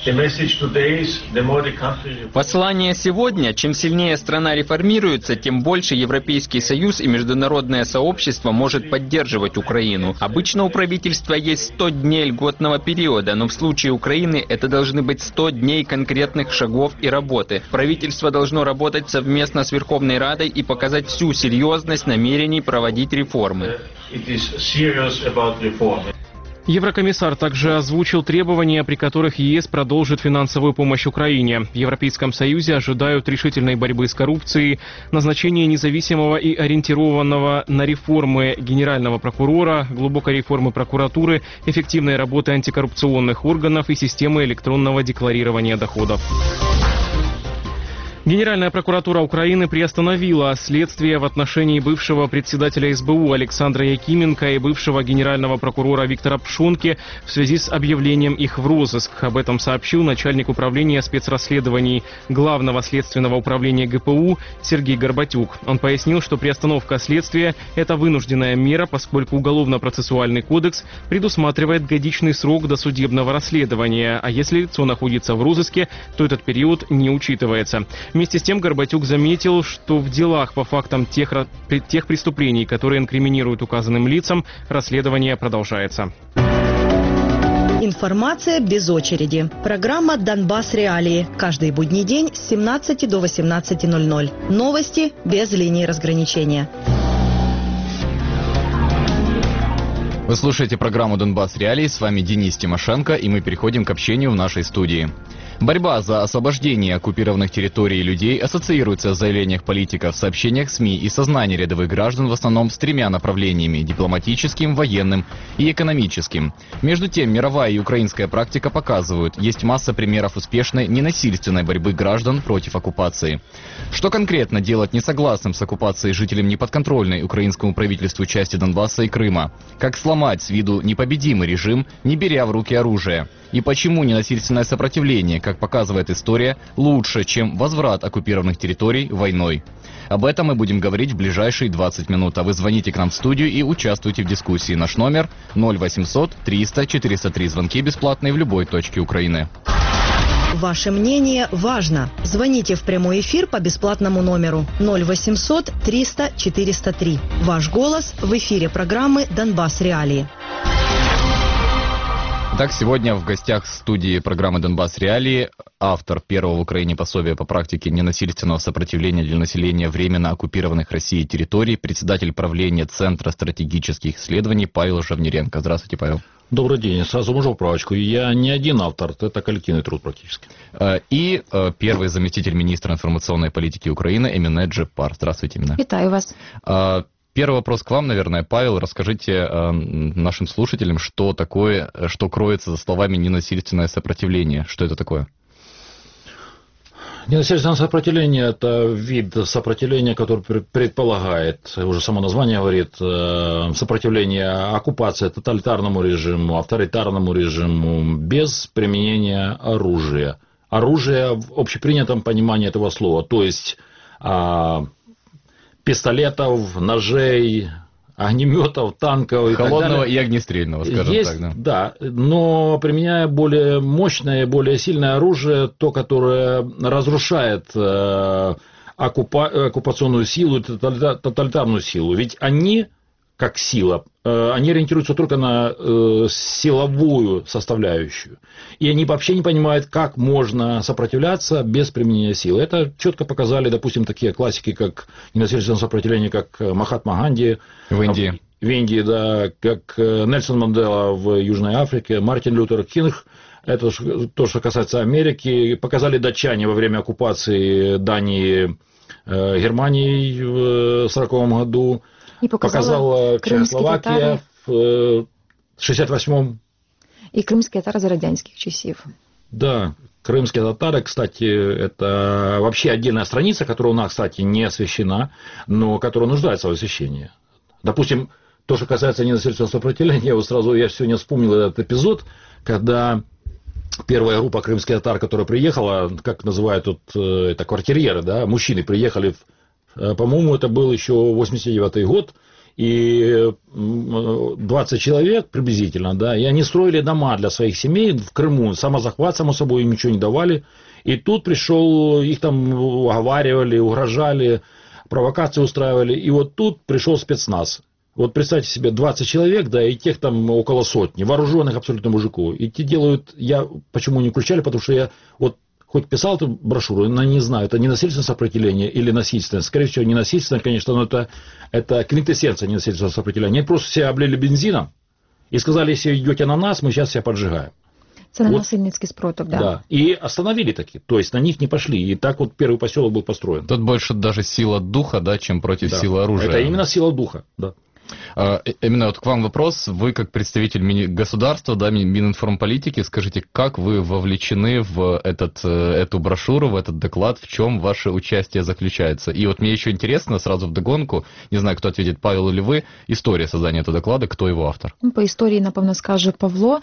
Послание сегодня: чем сильнее страна реформируется, тем больше Европейский Союз и международное сообщество может поддерживать Украину. Обычно у правительства есть сто дней льготного периода, но в случае Украины это должны быть сто дней конкретных шагов и работы. Правительство должно работать совместно с Верховной Радой и показать всю серьезность намерений проводить реформы. Еврокомиссар также озвучил требования, при которых ЕС продолжит финансовую помощь Украине. В Европейском Союзе ожидают решительной борьбы с коррупцией, назначения независимого и ориентированного на реформы генерального прокурора, глубокой реформы прокуратуры, эффективной работы антикоррупционных органов и системы электронного декларирования доходов. Генеральная прокуратура Украины приостановила следствие в отношении бывшего председателя эс бэ у Александра Якименко и бывшего генерального прокурора Виктора Пшонки в связи с объявлением их в розыск. Об этом сообщил начальник управления спецрасследований Главного следственного управления гэ пэ у Сергей Горбатюк. Он пояснил, что приостановка следствия – это вынужденная мера, поскольку Уголовно-процессуальный кодекс предусматривает годичный срок досудебного расследования, а если лицо находится в розыске, то этот период не учитывается. Вместе с тем Горбатюк заметил, что в делах по фактам тех, тех преступлений, которые инкриминируют указанным лицам, расследование продолжается. Информация без очереди. Программа «Донбасс Реалии». Каждый будний день с семнадцати до восемнадцати ноль-ноль. Новости без линии разграничения. Вы слушаете программу «Донбасс Реалии». С вами Денис Тимошенко, и мы переходим к общению в нашей студии. Борьба за освобождение оккупированных территорий и людей ассоциируется в заявлениях политиков, сообщениях СМИ и сознании рядовых граждан в основном с тремя направлениями – дипломатическим, военным и экономическим. Между тем, мировая и украинская практика показывают, есть масса примеров успешной ненасильственной борьбы граждан против оккупации. Что конкретно делать несогласным с оккупацией жителям неподконтрольной украинскому правительству части Донбасса и Крыма? Как сломать с виду непобедимый режим, не беря в руки оружие? И почему ненасильственное сопротивление, как показывает история, лучше, чем возврат оккупированных территорий войной? Об этом мы будем говорить в ближайшие двадцать минут. А вы звоните к нам в студию и участвуйте в дискуссии. Наш номер ноль восемьсот триста четыреста три. Звонки бесплатные в любой точке Украины. Ваше мнение важно. Звоните в прямой эфир по бесплатному номеру ноль восемьсот триста четыреста три. Ваш голос в эфире программы «Донбасс Реалии». Так, сегодня в гостях студии программы «Донбасс Реалии» автор первого в Украине пособия по практике ненасильственного сопротивления для населения временно оккупированных Россией территорий, председатель правления Центра стратегических исследований Павел Жавниренко. Здравствуйте, Павел. Добрый день. Сразу можно поправочку. Я не один автор, это коллективный труд практически. И первый заместитель министра информационной политики Украины Эмине Джепар. Здравствуйте, Эмине. Витаю вас. Первый вопрос к вам, наверное, Павел. Расскажите э, нашим слушателям, что такое, что кроется за словами «ненасильственное сопротивление». Что это такое? Ненасильственное сопротивление – это вид сопротивления, который предполагает, уже само название говорит, э, сопротивление оккупации тоталитарному режиму, авторитарному режиму без применения оружия. Оружие в общепринятом понимании этого слова, то есть... Э, пистолетов, ножей, огнеметов, танков и холодного так далее. И огнестрельного, скажем Есть, так. Да. да, но применяя более мощное, более сильное оружие, то, которое разрушает э, оккупа, оккупационную силу, тоталитарную силу. Ведь они, как сила, э, они ориентируются только на э, силовую составляющую. И они вообще не понимают, как можно сопротивляться без применения силы. Это четко показали, допустим, такие классики, как ненасильственное сопротивление, как Махатма Ганди. В Индии. В Индии, да, как Нельсон Мандела в Южной Африке, Мартин Лютер Кинг. Это то, что касается Америки. Показали датчане во время оккупации Дании э, Германии в сороковом году. И показала Чехословакия в шестьдесят восьмом. И крымские татары за радянских часов. Да, крымские татары, кстати, это вообще отдельная страница, которая у нас, кстати, не освещена, но которая нуждается в освещении. Допустим, то, что касается ненасильственного сопротивления, вот сразу я сегодня вспомнил этот эпизод, когда первая группа крымских татар, которая приехала, как называют тут, это квартирьеры, да, мужчины приехали, в, по-моему, это был еще восемьдесят девятый год, и двадцать человек приблизительно, да, и они строили дома для своих семей в Крыму, самозахват, само собой, им ничего не давали, и тут пришел, их там уговаривали, угрожали, провокации устраивали, и вот тут пришел спецназ. Вот представьте себе, двадцать человек, да, и тех там около сотни, вооруженных абсолютно мужиков, и те делают, я почему не включали, потому что я вот хоть писал эту брошюру, но не знаю, это ненасильственное сопротивление или насильственное. Скорее всего, ненасильственное, конечно, но это, это квинтэссенция ненасильственного сопротивления. Они просто себя облили бензином и сказали, если идете на нас, мы сейчас себя поджигаем. Это вот. Насильницкий спротив, да. Да. И остановили таки, то есть на них не пошли. И так вот первый поселок был построен. Тут больше даже сила духа, да, чем против да. силы оружия. Это именно сила духа, да. Именно вот к вам вопрос. Вы, как представитель государства, да, Мининформполитики, скажите, как вы вовлечены в этот, эту брошюру, в этот доклад, в чем ваше участие заключается? И вот мне еще интересно, сразу вдогонку, не знаю, кто ответит, Павел или ви, історія создання этого доклада, хто його автор? По історії, напевно, скаже Павло.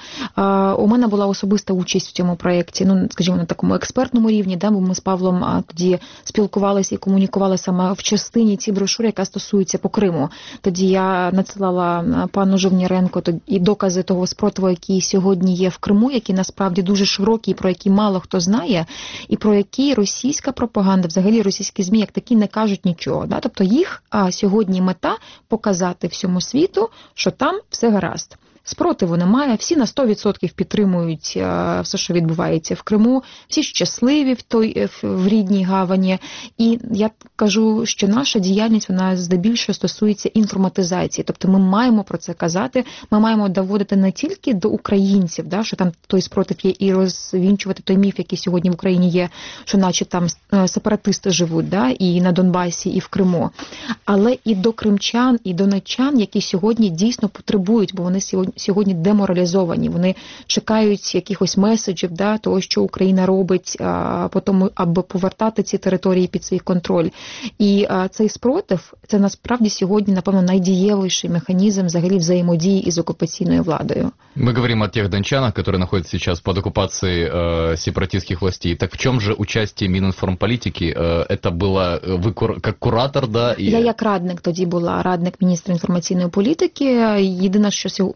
У мене була особиста участь в цьому проєкті, ну, скажімо, на такому експертному рівні, да, бо ми з Павлом тоді спілкувалися і комунікували саме в частині цієї брошури, яка стосується по Криму. Тоді я надсилала пану Жавніренко і докази того спротиву, який сьогодні є в Криму, які насправді дуже широкі, про які мало хто знає, і про які російська пропаганда, взагалі російські ЗМІ, як такі, не кажуть нічого. Да? Тобто їх а, сьогодні мета показати всьому світу, що там все гаразд. Спротиву немає, всі на сто відсотків підтримують а, все, що відбувається в Криму, всі щасливі в, той, в рідній гавані. І я кажу, що наша діяльність, вона здебільшого стосується інформатизації. Тобто ми маємо про це казати, ми маємо доводити не тільки до українців, да, що там той спротив є, і розвінчувати той міф, який сьогодні в Україні є, що наче там сепаратисти живуть, да, і на Донбасі, і в Криму, але і до кримчан, і донеччан, які сьогодні дійсно потребують, бо вони сьогодні сьогодні деморалізовані, вони чекають якихось меседжів, да, того, що Україна робить, а, по тому, аби повертати ці території під свій контроль. І а, цей спротив, це насправді сьогодні, напевно, найдієвіший механізм взагалі взаємодії із окупаційною владою. Мы говорим о тех дончанах, которые находятся сейчас под оккупацией э, сепаратистских властей. Так в чем же участие Мининформполитики? Э, это было вы кур, как куратор, да? І... Я як радник тоді була, радник міністра інформаційної політики. Єдине, що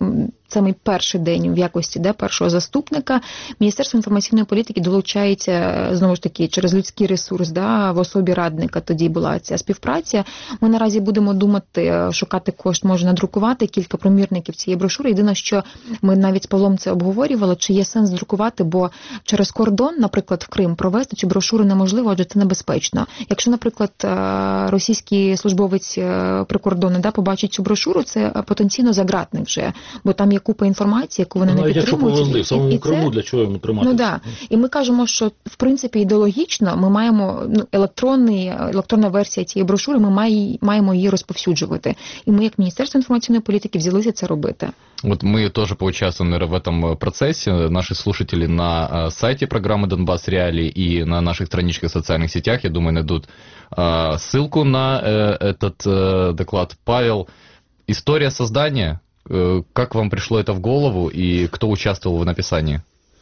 самий перший день в якості да, першого заступника Міністерство інформаційної політики долучається, знову ж таки, через людський ресурс, да, в особі радника тоді була ця співпраця. Ми наразі будемо думати, шукати кошт, може надрукувати кілька примірників цієї брошури. Єдине, що ми навіть з Павлом це обговорювали, чи є сенс друкувати, бо через кордон, наприклад, в Крим провести цю брошуру неможливо, адже це небезпечно. Якщо, наприклад, російський службовець прикордонний да, побачить цю брошуру, це потенційно загратник вже, бо там є купа інформації, яку вони ну, не підтримують. Повезли, в самому Криму, для чого йому триматися? Ну, да. І ми кажемо, що, в принципі, ідеологічно ми маємо, ну, електронний, електронна версія цієї брошури, ми має, маємо її розповсюджувати. І ми, як Міністерство інформаційної політики, взялися це робити. Вот мы тоже поучаствовали в этом процессе. Наши слушатели на сайте программы «Донбасс Реалии» и на наших страничках в социальных сетях, я думаю, найдут ссылку на этот доклад. Павел, история создания, как вам пришло это в голову и кто участвовал в написании?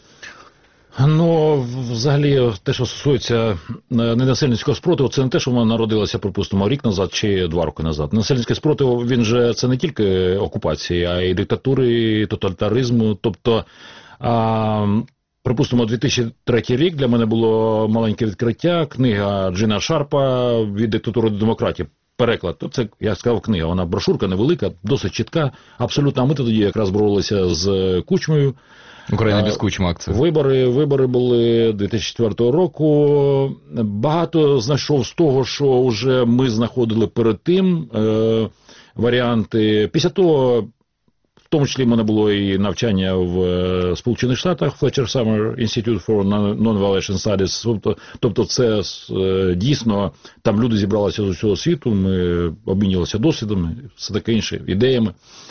Ну, взагалі, те, що стосується ненасильницького спротиву, це не те, що воно народилося, припустимо, рік назад чи два роки назад. Ненасильницький спротив, він же, це не тільки окупації, а й диктатури, і тоталітаризму. Тобто, а, припустимо, дві тисячі третій рік для мене було маленьке відкриття, книга Джина Шарпа «Від диктатури до демократії». Переклад. Це, я сказав, книга, вона брошурка невелика, досить чітка, абсолютно. А ми тоді якраз боролися з Кучмою. Україна без Кучми акція. Вибори, вибори були дві тисячі четвертого року. Багато знайшов з того, що вже ми знаходили перед тим е, варіанти. Після того, в тому числі, в мене було і навчання в е, Сполучених Штатах, Fletcher Summer Institute for Non-Violation Studies. Тобто, тобто це е, дійсно, там люди зібралися з усього світу, ми обмінювалися досвідом, все таке інше, ідеями.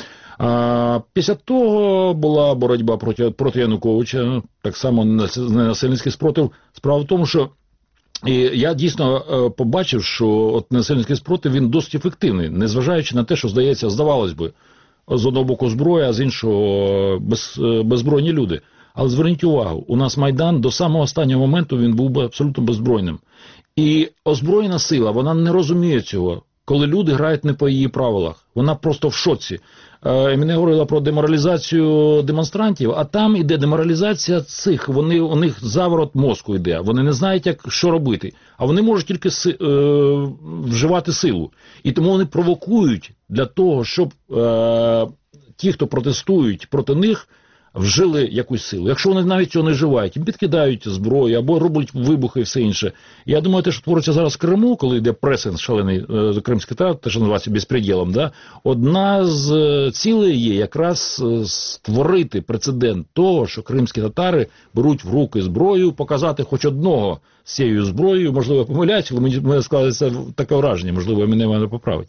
А після того була боротьба проти, проти Януковича, так само ненасильницький спротив. Справа в тому, що і я дійсно побачив, що от ненасильницький спротив, він досить ефективний, незважаючи на те, що, здається, здавалось би, з одного боку зброя, а з іншого без, беззбройні люди. Але зверніть увагу, у нас Майдан до самого останнього моменту він був абсолютно беззбройним. І озброєна сила, вона не розуміє цього, коли люди грають не по її правилах. Вона просто в шоці. Мене говорила про деморалізацію демонстрантів, а там іде деморалізація цих, вони, у них заворот мозку йде, вони не знають, як, що робити, а вони можуть тільки си, е, вживати силу. І тому вони провокують для того, щоб е, ті, хто протестують проти них, вжили якусь силу. Якщо вони навіть цього не вживають, їм підкидають зброю або роблять вибухи і все інше. Я думаю, те, що твориться зараз в Криму, коли йде пресинг шалений е, кримський театр, те, що називається безпреділом, да? Одна з цілей є якраз створити прецедент того, що кримські татари беруть в руки зброю, показати хоч одного з цією зброєю, можливо, я помиляюсь, але мені, мені склалося таке враження, можливо, мене мене поправить.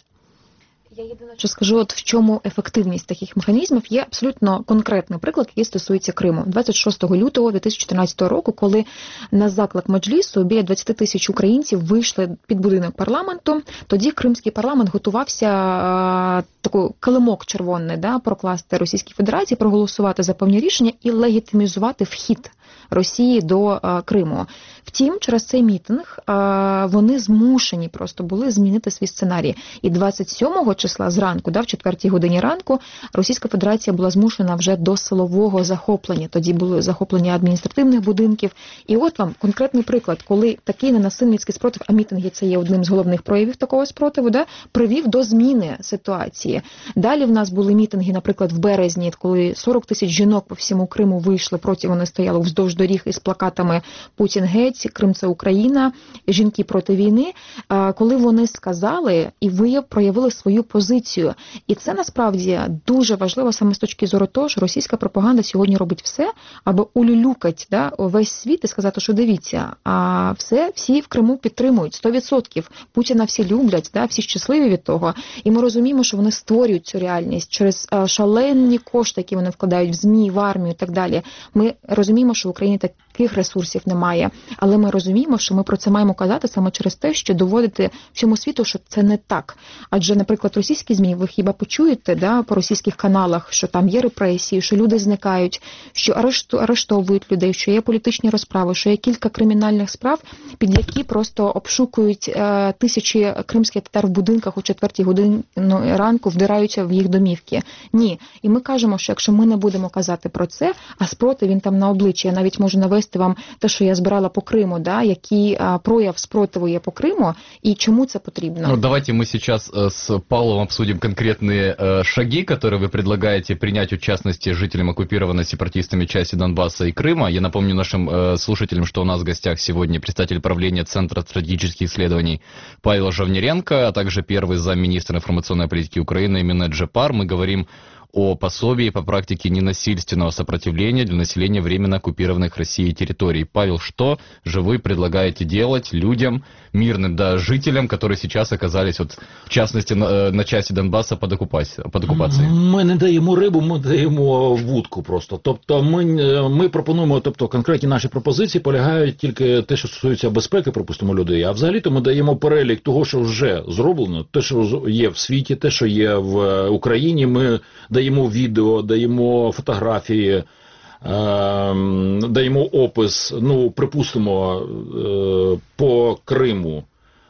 Я єдине, що скажу, от в чому ефективність таких механізмів, є абсолютно конкретний приклад, який стосується Криму. двадцять шостого лютого дві тисячі чотирнадцятого року, коли на заклик Меджлісу біля двадцять тисяч українців вийшли під будинок парламенту, тоді Кримський парламент готувався а, таку килимок червоний, да, прокласти Російській Федерації, проголосувати за певні рішення і легітимізувати вхід Росії до а, Криму. Втім, через цей мітинг а, вони змушені просто були змінити свій сценарій. І двадцять сьомого числа зранку, да, в четвертій годині ранку, Російська Федерація була змушена вже до силового захоплення. Тоді були захоплення адміністративних будинків. І от вам конкретний приклад, коли такий ненасильницький спротив, а мітинги це є одним з головних проявів такого спротиву, да, привів до зміни ситуації. Далі в нас були мітинги, наприклад, в березні, коли сорок тисяч жінок по всьому Криму вийшли, проти вони стояли вздовж доріг із плакатами «Путін геть», «Крим – це Україна», «Жінки проти війни», коли вони сказали і ви проявили свою позицію. І це насправді дуже важливо саме з точки зору того, що російська пропаганда сьогодні робить все, аби улюлюкать, да, весь світ і сказати, що дивіться, а все, всі в Криму підтримують, сто відсотків. Путіна всі люблять, да, всі щасливі від того. І ми розуміємо, що вони створюють цю реальність через шалені кошти, які вони вкладають в ЗМІ, в армію і так далі. Ми розуміємо, що в Україні так, людських ресурсів немає. Але ми розуміємо, що ми про це маємо казати саме через те, що доводити всьому світу, що це не так. Адже, наприклад, російські ЗМІ, ви хіба почуєте, да, по російських каналах, що там є репресії, що люди зникають, що арешту, арештовують людей, що є політичні розправи, що є кілька кримінальних справ, під які просто обшукують е, тисячі кримських татар в будинках у четвертій годині ранку, вдираються в їх домівки. Ні. І ми кажемо, що якщо ми не будемо казати про це, а спротив він там на обличчі, я навіть можу навести вам те, що я збирала по Криму, да, який а, прояв спротиву є по Криму і чому це потрібно. Ну, давайте мы сейчас э, с Павлом обсудим конкретные э, шаги, которые вы предлагаете принять, в частности, жителям оккупированной сепаратистами части Донбасса и Крыма. Я напомню нашим э, слушателям, что у нас в гостях сегодня представитель правления Центра стратегических исследований Павел Жавнеренко, а также первый замминистра информационной политики Украины Минет Джепар. Мы говорим о пособии по практике ненасильственного сопротивления для населения временно оккупированных Россией территорий. Павел, что же вы предлагаете делать людям, мирным, да, жителям, которые сейчас оказались, вот, в частности, на, на части Донбасса под оккупацією? Под окупацією? Ми не даємо рибу, ми даємо вудку просто. Тобто ми, ми пропонуємо, тобто конкретні наші пропозиції полягають тільки те, що стосується безпеки, припустимо, людей, а взагалі-то ми даємо перелік того, що вже зроблено, те, що є в світі, те, що є в Україні, ми даємо Даємо відео, даємо фотографії, е, даємо опис, ну, припустимо, е, по Криму.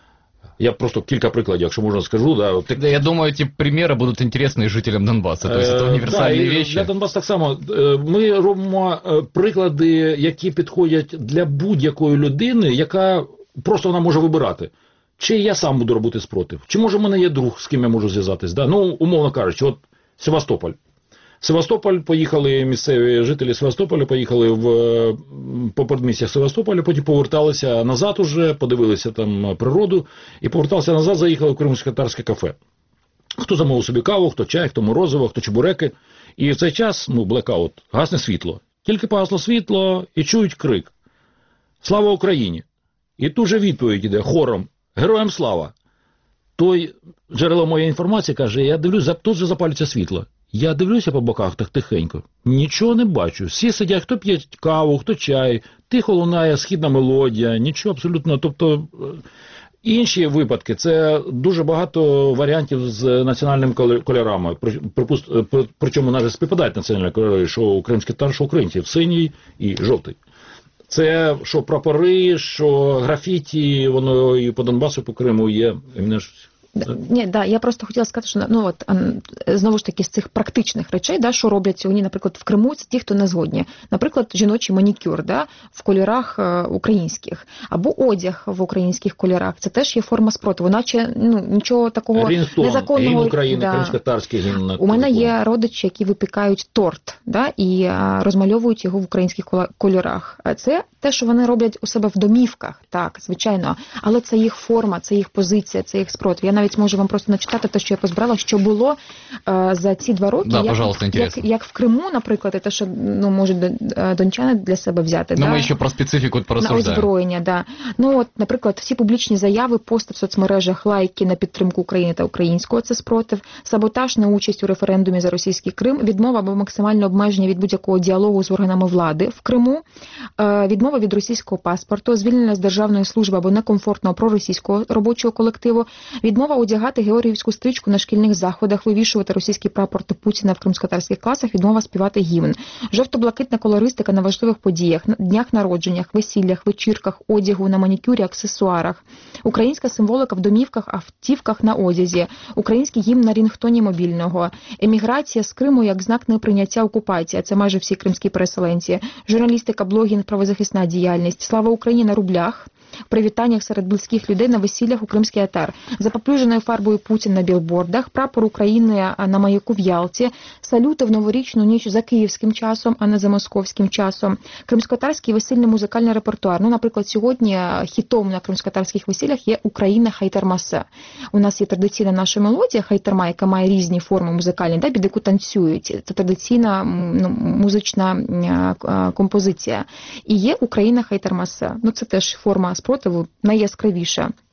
Я просто кілька прикладів, якщо можна скажу. Да. Да, я думаю, эти примеры будут интересны жителям Донбасса. То есть это универсальные да, вещи. Для Донбасу так само. Ми робимо приклади, які підходять для будь-якої людини, яка просто вона може вибирати. Чи я сам буду робити спротив, чи може в мене є друг, з ким я можу зв'язатись. Да? Ну, умовно кажучи, от Севастополь. Севастополь, поїхали місцеві жителі Севастополя, поїхали в, по передмістях Севастополя, потім поверталися назад уже, подивилися там природу, і поверталися назад, заїхали в кримсько-татарське кафе. Хто замовив собі каву, хто чай, хто морозиво, хто чебуреки. І в цей час, ну, блекаут, гасне світло. Тільки погасло світло і чують крик. Слава Україні! І тут же відповідь іде хором. Героям слава! Той джерело моєї інформації каже, я дивлюсь, тут же запалюється світло. Я дивлюся по боках так тихенько, нічого не бачу. Всі сидять, хто п'є каву, хто чай, тихо лунає східна мелодія, нічого абсолютно. Тобто інші випадки, це дуже багато варіантів з національними кольорами. Припуст, причому навіть співпадають національні кольори, що кримські татар, що українці, синій і жовтий. Це що прапори, що графіті, воно і по Донбасу, і по Криму є. Ні, да, я просто хотіла сказати, що, ну, от, знову ж таки, з цих практичних речей, да, що роблять сьогодні, наприклад, в Криму, це ті, хто не згодні. Наприклад, жіночий манікюр, да, в кольорах е, українських, або одяг в українських кольорах, це теж є форма спротиву, наче, ну, нічого такого Рінстон, незаконного. Гімн України, да. кримськотатарський гімн. У мене є родичі, які випікають торт, да, і а, розмальовують його в українських кольорах. Це те, що вони роблять у себе в домівках, так, звичайно, але це їх форма, це їх позиція, це їх спротив. Я навіть можу вам просто начитати те, що я позбирала, що було е, за ці два роки, да, як, як, як в Криму, наприклад, і те, що, ну, можуть дончани для себе взяти. Ну, да? ми ще про специфіку порозсуждаємо. На озброєння, да. Ну, от, наприклад, всі публічні заяви, пости в соцмережах, лайки на підтримку України та українського, це спротив, саботаж на участь у референдумі за російський Крим, відмова або максимальне обмеження від будь-якого діалогу з органами влади в Криму, е, відмова від російського паспорту, звільнення з державної служби або некомфортного проросійського робочого колективу, відмова одягати георгіївську стрічку на шкільних заходах, вивішувати російський прапор та Путіна в кримськотатарських класах, відмова співати гімн. Жовто-блакитна колористика на важливих подіях, днях народженнях, весіллях, вечірках, одягу, на манікюрі, аксесуарах. Українська символика в домівках, автівках на одязі. Український гімн на рінгтоні мобільного. Еміграція з Криму як знак неприйняття окупації. Це майже всі кримські переселенці. Журналістика, блогінг, правозахисна діяльність. Слава Україні на рублях. Привітаннях серед близьких людей на весіллях у Кримський Татар, запоплюженою фарбою Путін на білбордах, прапор України на маяку в Ялті, салюти в новорічну ніч за київським часом, а не за московським часом, кримськотатарський весільний музикальний репертуар. Ну, наприклад, сьогодні хітом на кримськотатарських весіллях є «Україна хайтермасе». У нас є традиційна наша мелодія хайтерма, яка має різні форми музикальні, да, під яку танцюють. Це традиційна, ну, музична композиція. І є «Україна хайтермасе». Ну, це теж форма спротиву найяскравіша.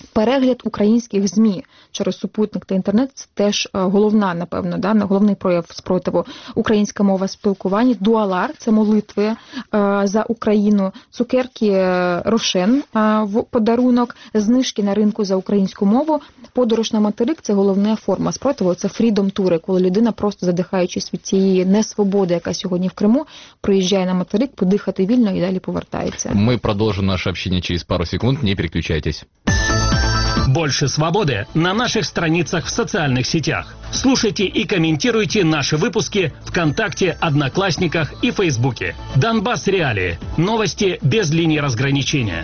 Перегляд українських ЗМІ через супутник та інтернет – це теж головна, напевно, да, головний прояв спротиву. Українська мова спілкування, дуалар – це молитви е, за Україну, цукерки Рошен е, в подарунок, знижки на ринку за українську мову, подорож на материк – це головна форма спротиву, це фрідом-тури, коли людина просто задихаючись від цієї несвободи, яка сьогодні в Криму, приїжджає на материк, подихати вільно і далі повертається. Ми продовжимо наше общение через пару секунд, не переключайтесь. Больше свободы на наших страницах в социальных сетях. Слушайте и комментируйте наши выпуски ВКонтакте, Одноклассниках и Фейсбуке. Донбасс Реалии. Новости без линии разграничения.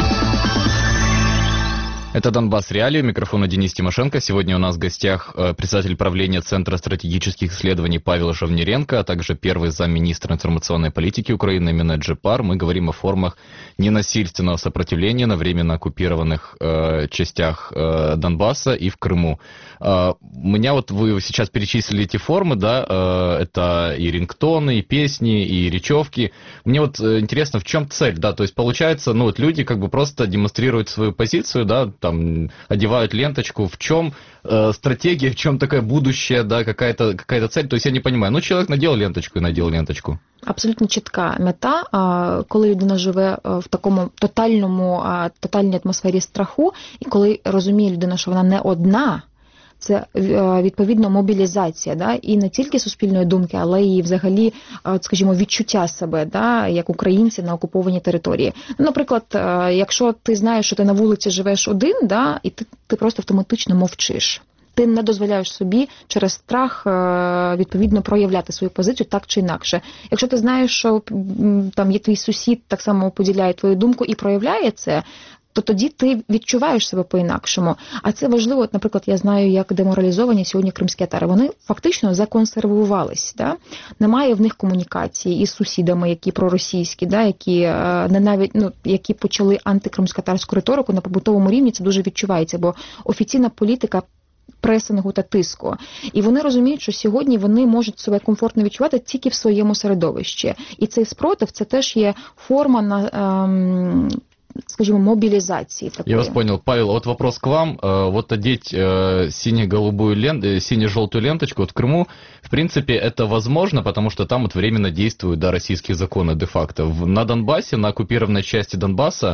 Это «Донбасс Реалии», у микрофона Денис Тимошенко. Сегодня у нас в гостях председатель правления Центра стратегических исследований Павел Жавниренко, а также первый замминистра информационной политики Украины Минет Джепар. Мы говорим о формах ненасильственного сопротивления на временно оккупированных э, частях э, Донбасса и в Крыму. Э, у меня вот вы сейчас перечислили эти формы, да, э, это и рингтоны, и песни, и речевки. Мне вот э, интересно, в чем цель, да, то есть получается, ну вот люди как бы просто демонстрируют свою позицию, да, там одевают ленточку, в чем э, стратегия, в чем такое будущее, да, какая-то какая-то цель, то есть я не понимаю, ну человек надел ленточку и надел ленточку. Абсолютно чітка мета, коли людина живе в такому тотальному, тотальній атмосфері страху, і коли розуміє людина, що вона не одна, це відповідно мобілізація, да, і не тільки суспільної думки, але і взагалі, скажімо, відчуття себе, да, як українці на окупованій території. Наприклад, якщо ти знаєш, що ти на вулиці живеш один, да, і ти, ти просто автоматично мовчиш. Ти не дозволяєш собі через страх відповідно проявляти свою позицію так чи інакше. Якщо ти знаєш, що там є твій сусід, так само поділяє твою думку і проявляє це, то тоді ти відчуваєш себе по-інакшому. А це важливо, от, наприклад, я знаю, як деморалізовані сьогодні кримські татари. Вони фактично законсервувались. Да? Немає в них комунікації із сусідами, які проросійські, да? які, не навіть, ну, які почали антикримськотатарську риторику на побутовому рівні, це дуже відчувається, бо офіційна політика пресингу та тиску. І вони розуміють, що сьогодні вони можуть себе комфортно відчувати тільки в своєму середовищі. І цей спротив, це теж є форма на... Ем, скажем, мобилизации такой. Я вас понял. Павел, вот вопрос к вам. Вот одеть сине-голубую ленту, сине-желтую ленточку вот в Крыму, в принципе, это возможно, потому что там вот временно действуют, да, российские законы де-факто. На Донбассе, на оккупированной части Донбасса,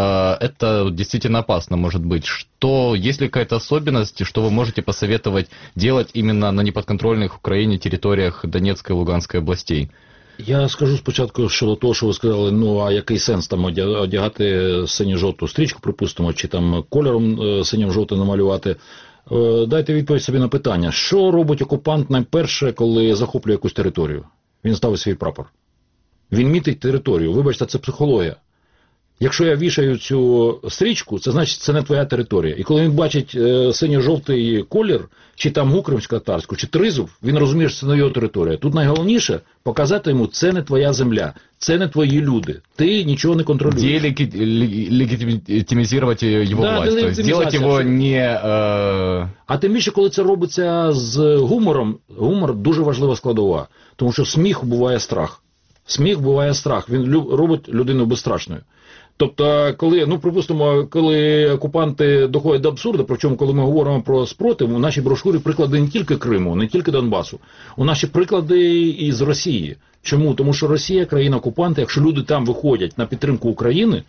это действительно опасно может быть. Что, есть ли какая-то особенность, что вы можете посоветовать делать именно на неподконтрольных Украине территориях Донецкой и Луганской областей? Я скажу спочатку щодо того, що ви сказали, ну а який сенс там одягати синьо-жовту стрічку, припустимо, чи там кольором синьо-жовтим намалювати. Дайте відповідь собі на питання, що робить окупант найперше, коли захоплює якусь територію? Він ставить свій прапор. Він мітить територію, вибачте, це психологія. Якщо я вішаю цю стрічку, це значить, це не твоя територія. І коли він бачить е, синьо-жовтий колір, чи там гу кримськотатарську, чи тризуб, він розуміє, що це не його територія. Тут найголовніше показати йому, це не твоя земля, це не твої люди. Ти нічого не контролюєш. Делегитимизировать его да, власть, то есть сделать его не... Э... А тим більше, коли це робиться з гумором, гумор дуже важлива складова. Тому що сміх буває страх. Сміх буває страх. Він люб, робить людину безстрашною. Тобто, коли, ну, припустимо, коли окупанти доходять до абсурду, причому, коли ми говоримо про спротив, у нашій брошурі приклади не тільки Криму, не тільки Донбасу, у наші приклади із Росії. Чому? Тому що Росія, країна-окупант, якщо люди там виходять на підтримку України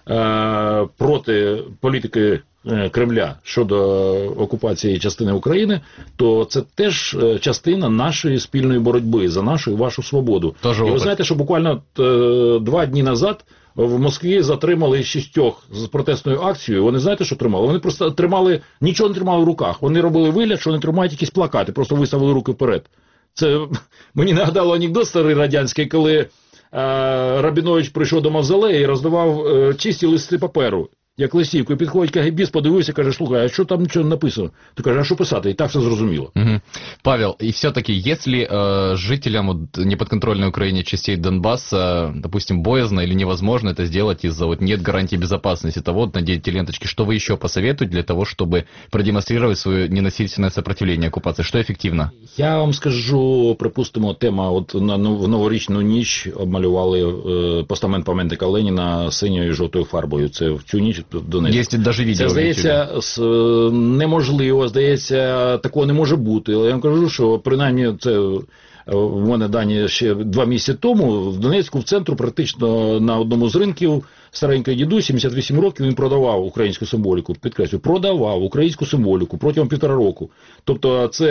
е- проти політики Кремля щодо окупації частини України, то це теж частина нашої спільної боротьби за нашу і вашу свободу. Тож, і ви знаєте, що буквально е- два дні назад в Москві затримали шістьох з протестною акцією. Вони знаєте, що тримали? Вони просто тримали, нічого не тримали в руках. Вони робили вигляд, що вони тримають якісь плакати, просто виставили руки вперед. Це мені нагадало анекдот старий радянський, коли е, Рабінович прийшов до мавзолею і роздавав е, чисті листи паперу, як листівку. І підходить КГБіст, подивився, каже, слухай, а що там нічого не написано? Ти каже, а що писати? І так все зрозуміло. Угу. Павел, и все-таки, если э, жителям вот, неподконтрольной Украине частей Донбасса, допустим, боязно или невозможно это сделать из-за вот нет гарантии безопасности того, вот, надеть ленточки, что вы еще посоветуете для того, чтобы продемонстрировать свое ненасильственное сопротивление оккупации? Что эффективно? Я вам скажу, припустимо, тема, от на, ну, в новорічну ніч обмалювали е, постамент пам'ятника Леніна синьою і жовтою фарбою. Це в цю ніч в Донецьку. Є навіть відео. Це, здається, неможливо, здається, такого не може бути. Але я вам кажу, що принаймні це... В мене дані ще два місяці тому в Донецьку в центру практично на одному з ринків старенький дідусь, сімдесят вісім років, він продавав українську символіку, підкреслюю, продавав українську символіку протягом півтора року. Тобто це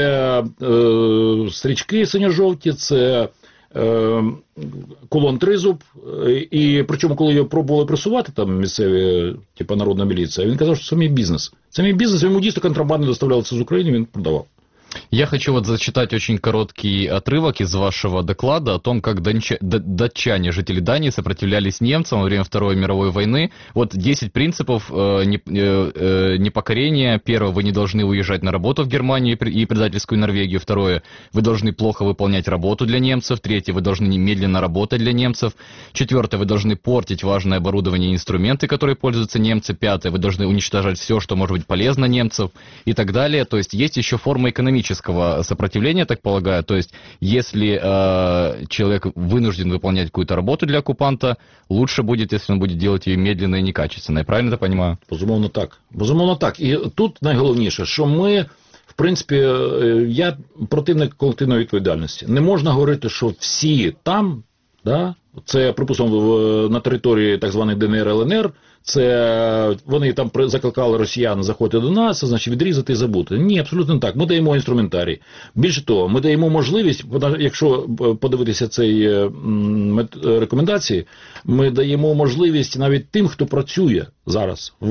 е, стрічки синьо-жовті, це е, колон тризуб, і причому коли його пробували пресувати, там місцеві, типу народна міліція, він казав, що це мій бізнес. Це мій бізнес, йому дійсно контрабанду доставляли це з України, він продавав. Я хочу вот зачитать очень короткий отрывок из вашего доклада о том, как донча... датчане, жители Дании, сопротивлялись немцам во время Второй мировой войны. Вот десять принципов э, не... э, непокорения. Первое, вы не должны уезжать на работу в Германию и предательскую Норвегию. Второе, вы должны плохо выполнять работу для немцев. Третье, вы должны немедленно работать для немцев. Четвертое, вы должны портить важное оборудование и инструменты, которые пользуются немцы. Пятое, вы должны уничтожать все, что может быть полезно немцев и так далее. То есть есть еще форма экономического сопротивления, так полагаю. То есть, если э, человек вынужден выполнять какую-то работу для оккупанта, лучше будет, если он будет делать ее медленно и некачественно. Я правильно это понимаю? Безумовно так. Безумовно так. І тут найголовніше, що ми, в принципі, я противник колективної відповідальності. Не можна говорити, що всі там, да, це, припустимо, на території так званої Д Н Р, Л Н Р, це вони там закликали росіян заходити до нас, це значить відрізати і забути. Ні, абсолютно не так. Ми даємо інструментарій. Більше того, ми даємо можливість, якщо подивитися ці рекомендації, ми даємо можливість навіть тим, хто працює зараз в,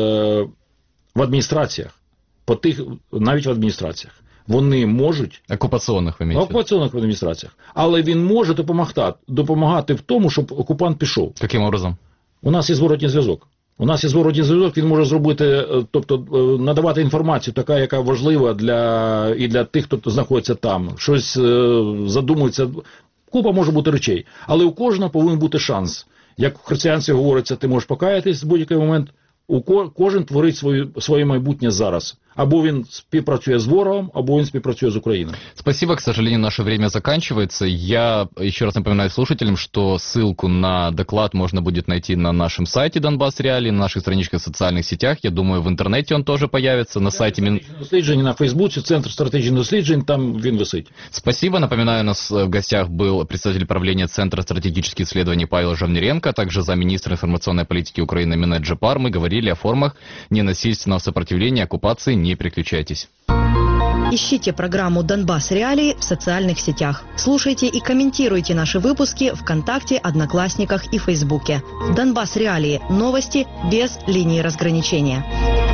в адміністраціях, по тих, навіть в адміністраціях. Вони можуть... Окупаційних, ви маєте? Окупаційних в адміністраціях. Але він може допомагати, допомагати в тому, щоб окупант пішов. Яким образом? У нас є зворотній зв'язок. У нас є зворотній зв'язок, він може зробити, тобто надавати інформацію, така, яка важлива для, і для тих, хто знаходиться там. Щось задумується. Купа може бути речей. Але у кожного повинен бути шанс. Як в християнстві говориться, ти можеш покаятись в будь-який момент. У ко, кожен творить свою, своє майбутнє зараз. Або він співпрацює з ворогом, або він співпрацює з Украиной. Спасибо, к сожалению, наше время заканчивается. Я еще раз напоминаю слушателям, что ссылку на доклад можно будет найти на нашем сайте Донбасс Реалии, на наших страничках в социальных сетях. Я думаю, в интернете он тоже появится, на сайте... Дослідження на Фейсбуці, Центр стратегічних досліджень, там він висить. Спасибо. Напоминаю, у нас в гостях был представитель правления Центра стратегических исследований Павел Жавнеренко, а также замминистра информационной политики Украины Минет Джепар. Мы говорили о формах ненасильственного сопротивления оккупации. Не переключайтесь. Ищите программу «Донбасс Реалии» в социальных сетях. Слушайте и комментируйте наши выпуски ВКонтакте, Одноклассниках и Фейсбуке. «Донбасс Реалии» – новости без линии разграничения.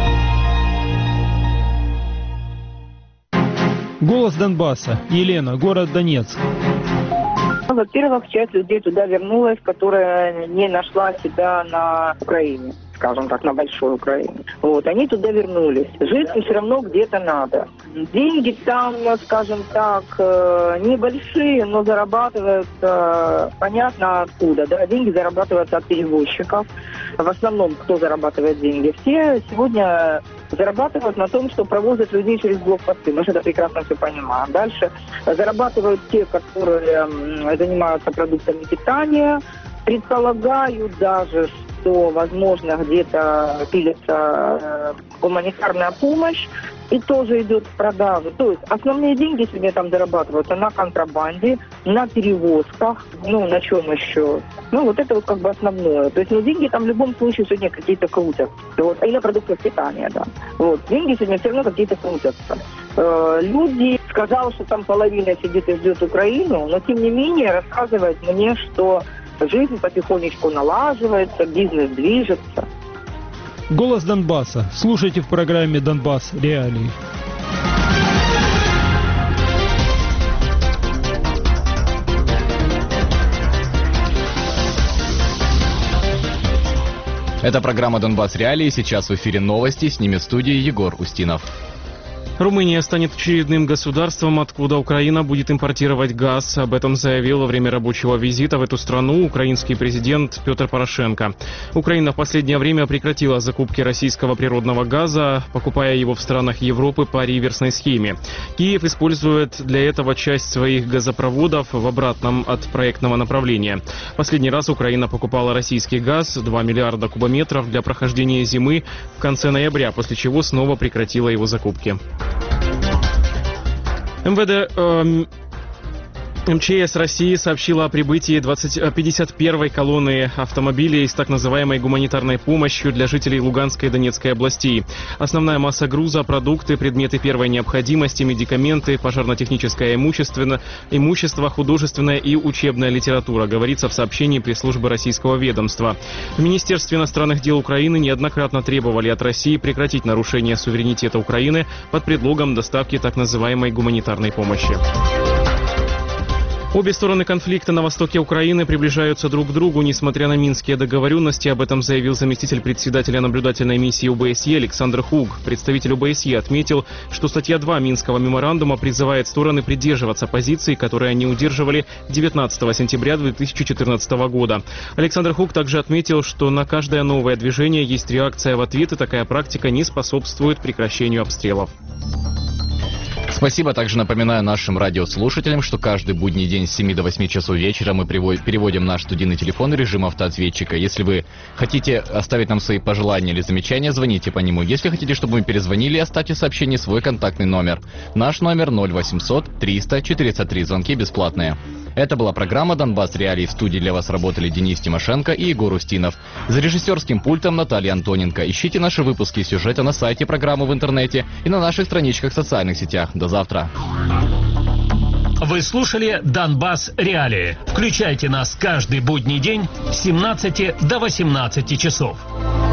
Голос Донбасса. Елена, город Донецк. Во-первых, часть людей туда вернулась, которая не нашла себя на Украине, скажем так, на большой Украине. Вот, они туда вернулись. Жить им все равно где-то надо. Деньги там, скажем так, небольшие, но зарабатываются понятно откуда. Да? Деньги зарабатываются от перевозчиков. В основном, кто зарабатывает деньги? Все сегодня зарабатывают на том, что провозят людей через блокпосты. Мы же это прекрасно все понимаем. Дальше зарабатывают те, которые занимаются продуктами питания. Предполагаю даже, что, возможно, где-то пилится гуманитарная помощь и тоже идет в продажу. То есть основные деньги сегодня там зарабатываются на контрабанде, на перевозках, ну, на чем еще? Ну, вот это вот как бы основное. То есть, ну, деньги там в любом случае сегодня какие-то крутятся. Вот, или продукты питания, да. Вот, деньги сегодня все равно какие-то крутятся. Э, люди сказали, что там половина сидит и ждет Украину, но тем не менее рассказывают мне, что жизнь потихонечку налаживается, бизнес движется. Голос Донбасса. Слушайте в программе «Донбасс Реалии». Это программа «Донбасс Реалии». Сейчас в эфире новости. С ними в студии Егор Устинов. Румыния станет очередным государством, откуда Украина будет импортировать газ. Об этом заявил во время рабочего визита в эту страну украинский президент Петр Порошенко. Украина в последнее время прекратила закупки российского природного газа, покупая его в странах Европы по реверсной схеме. Киев использует для этого часть своих газопроводов в обратном от проектного направления. Последний раз Украина покупала российский газ два миллиарда кубометров для прохождения зимы в конце ноября, после чего снова прекратила его закупки. МВД... Э, МЧС России сообщила о прибытии пятьдесят первой колонны автомобилей с так называемой гуманитарной помощью для жителей Луганской и Донецкой областей. Основная масса груза, продукты, предметы первой необходимости, медикаменты, пожарно-техническое имущество, имущество, художественная и учебная литература, говорится в сообщении пресс-службы российского ведомства. В Министерстве иностранных дел Украины неоднократно требовали от России прекратить нарушение суверенитета Украины под предлогом доставки так называемой гуманитарной помощи. Обе стороны конфликта на востоке Украины приближаются друг к другу, несмотря на минские договоренности. Об этом заявил заместитель председателя наблюдательной миссии ОБСЕ Александр Хуг. Представитель ОБСЕ отметил, что статья два Минского меморандума призывает стороны придерживаться позиций, которые они удерживали девятнадцатого сентября две тысячи четырнадцатого года. Александр Хуг также отметил, что на каждое новое движение есть реакция в ответ, и такая практика не способствует прекращению обстрелов. Спасибо. Также напоминаю нашим радиослушателям, что каждый будний день с семи до восьми часов вечера мы переводим наш студийный телефон в режим автоответчика. Если вы хотите оставить нам свои пожелания или замечания, звоните по нему. Если хотите, чтобы мы перезвонили, оставьте сообщение, свой контактный номер. Наш номер ноль восемьсот триста четыреста три. Звонки бесплатные. Это была программа «Донбасс Реалии». В студии для вас работали Денис Тимошенко и Егор Устинов. За режиссерским пультом Наталья Антоненко. Ищите наши выпуски и сюжеты на сайте программы в интернете и на наших страничках в социальных сетях. До завтра. Вы слушали «Донбасс Реалии». Включайте нас каждый будний день с семнадцати до восемнадцати часов.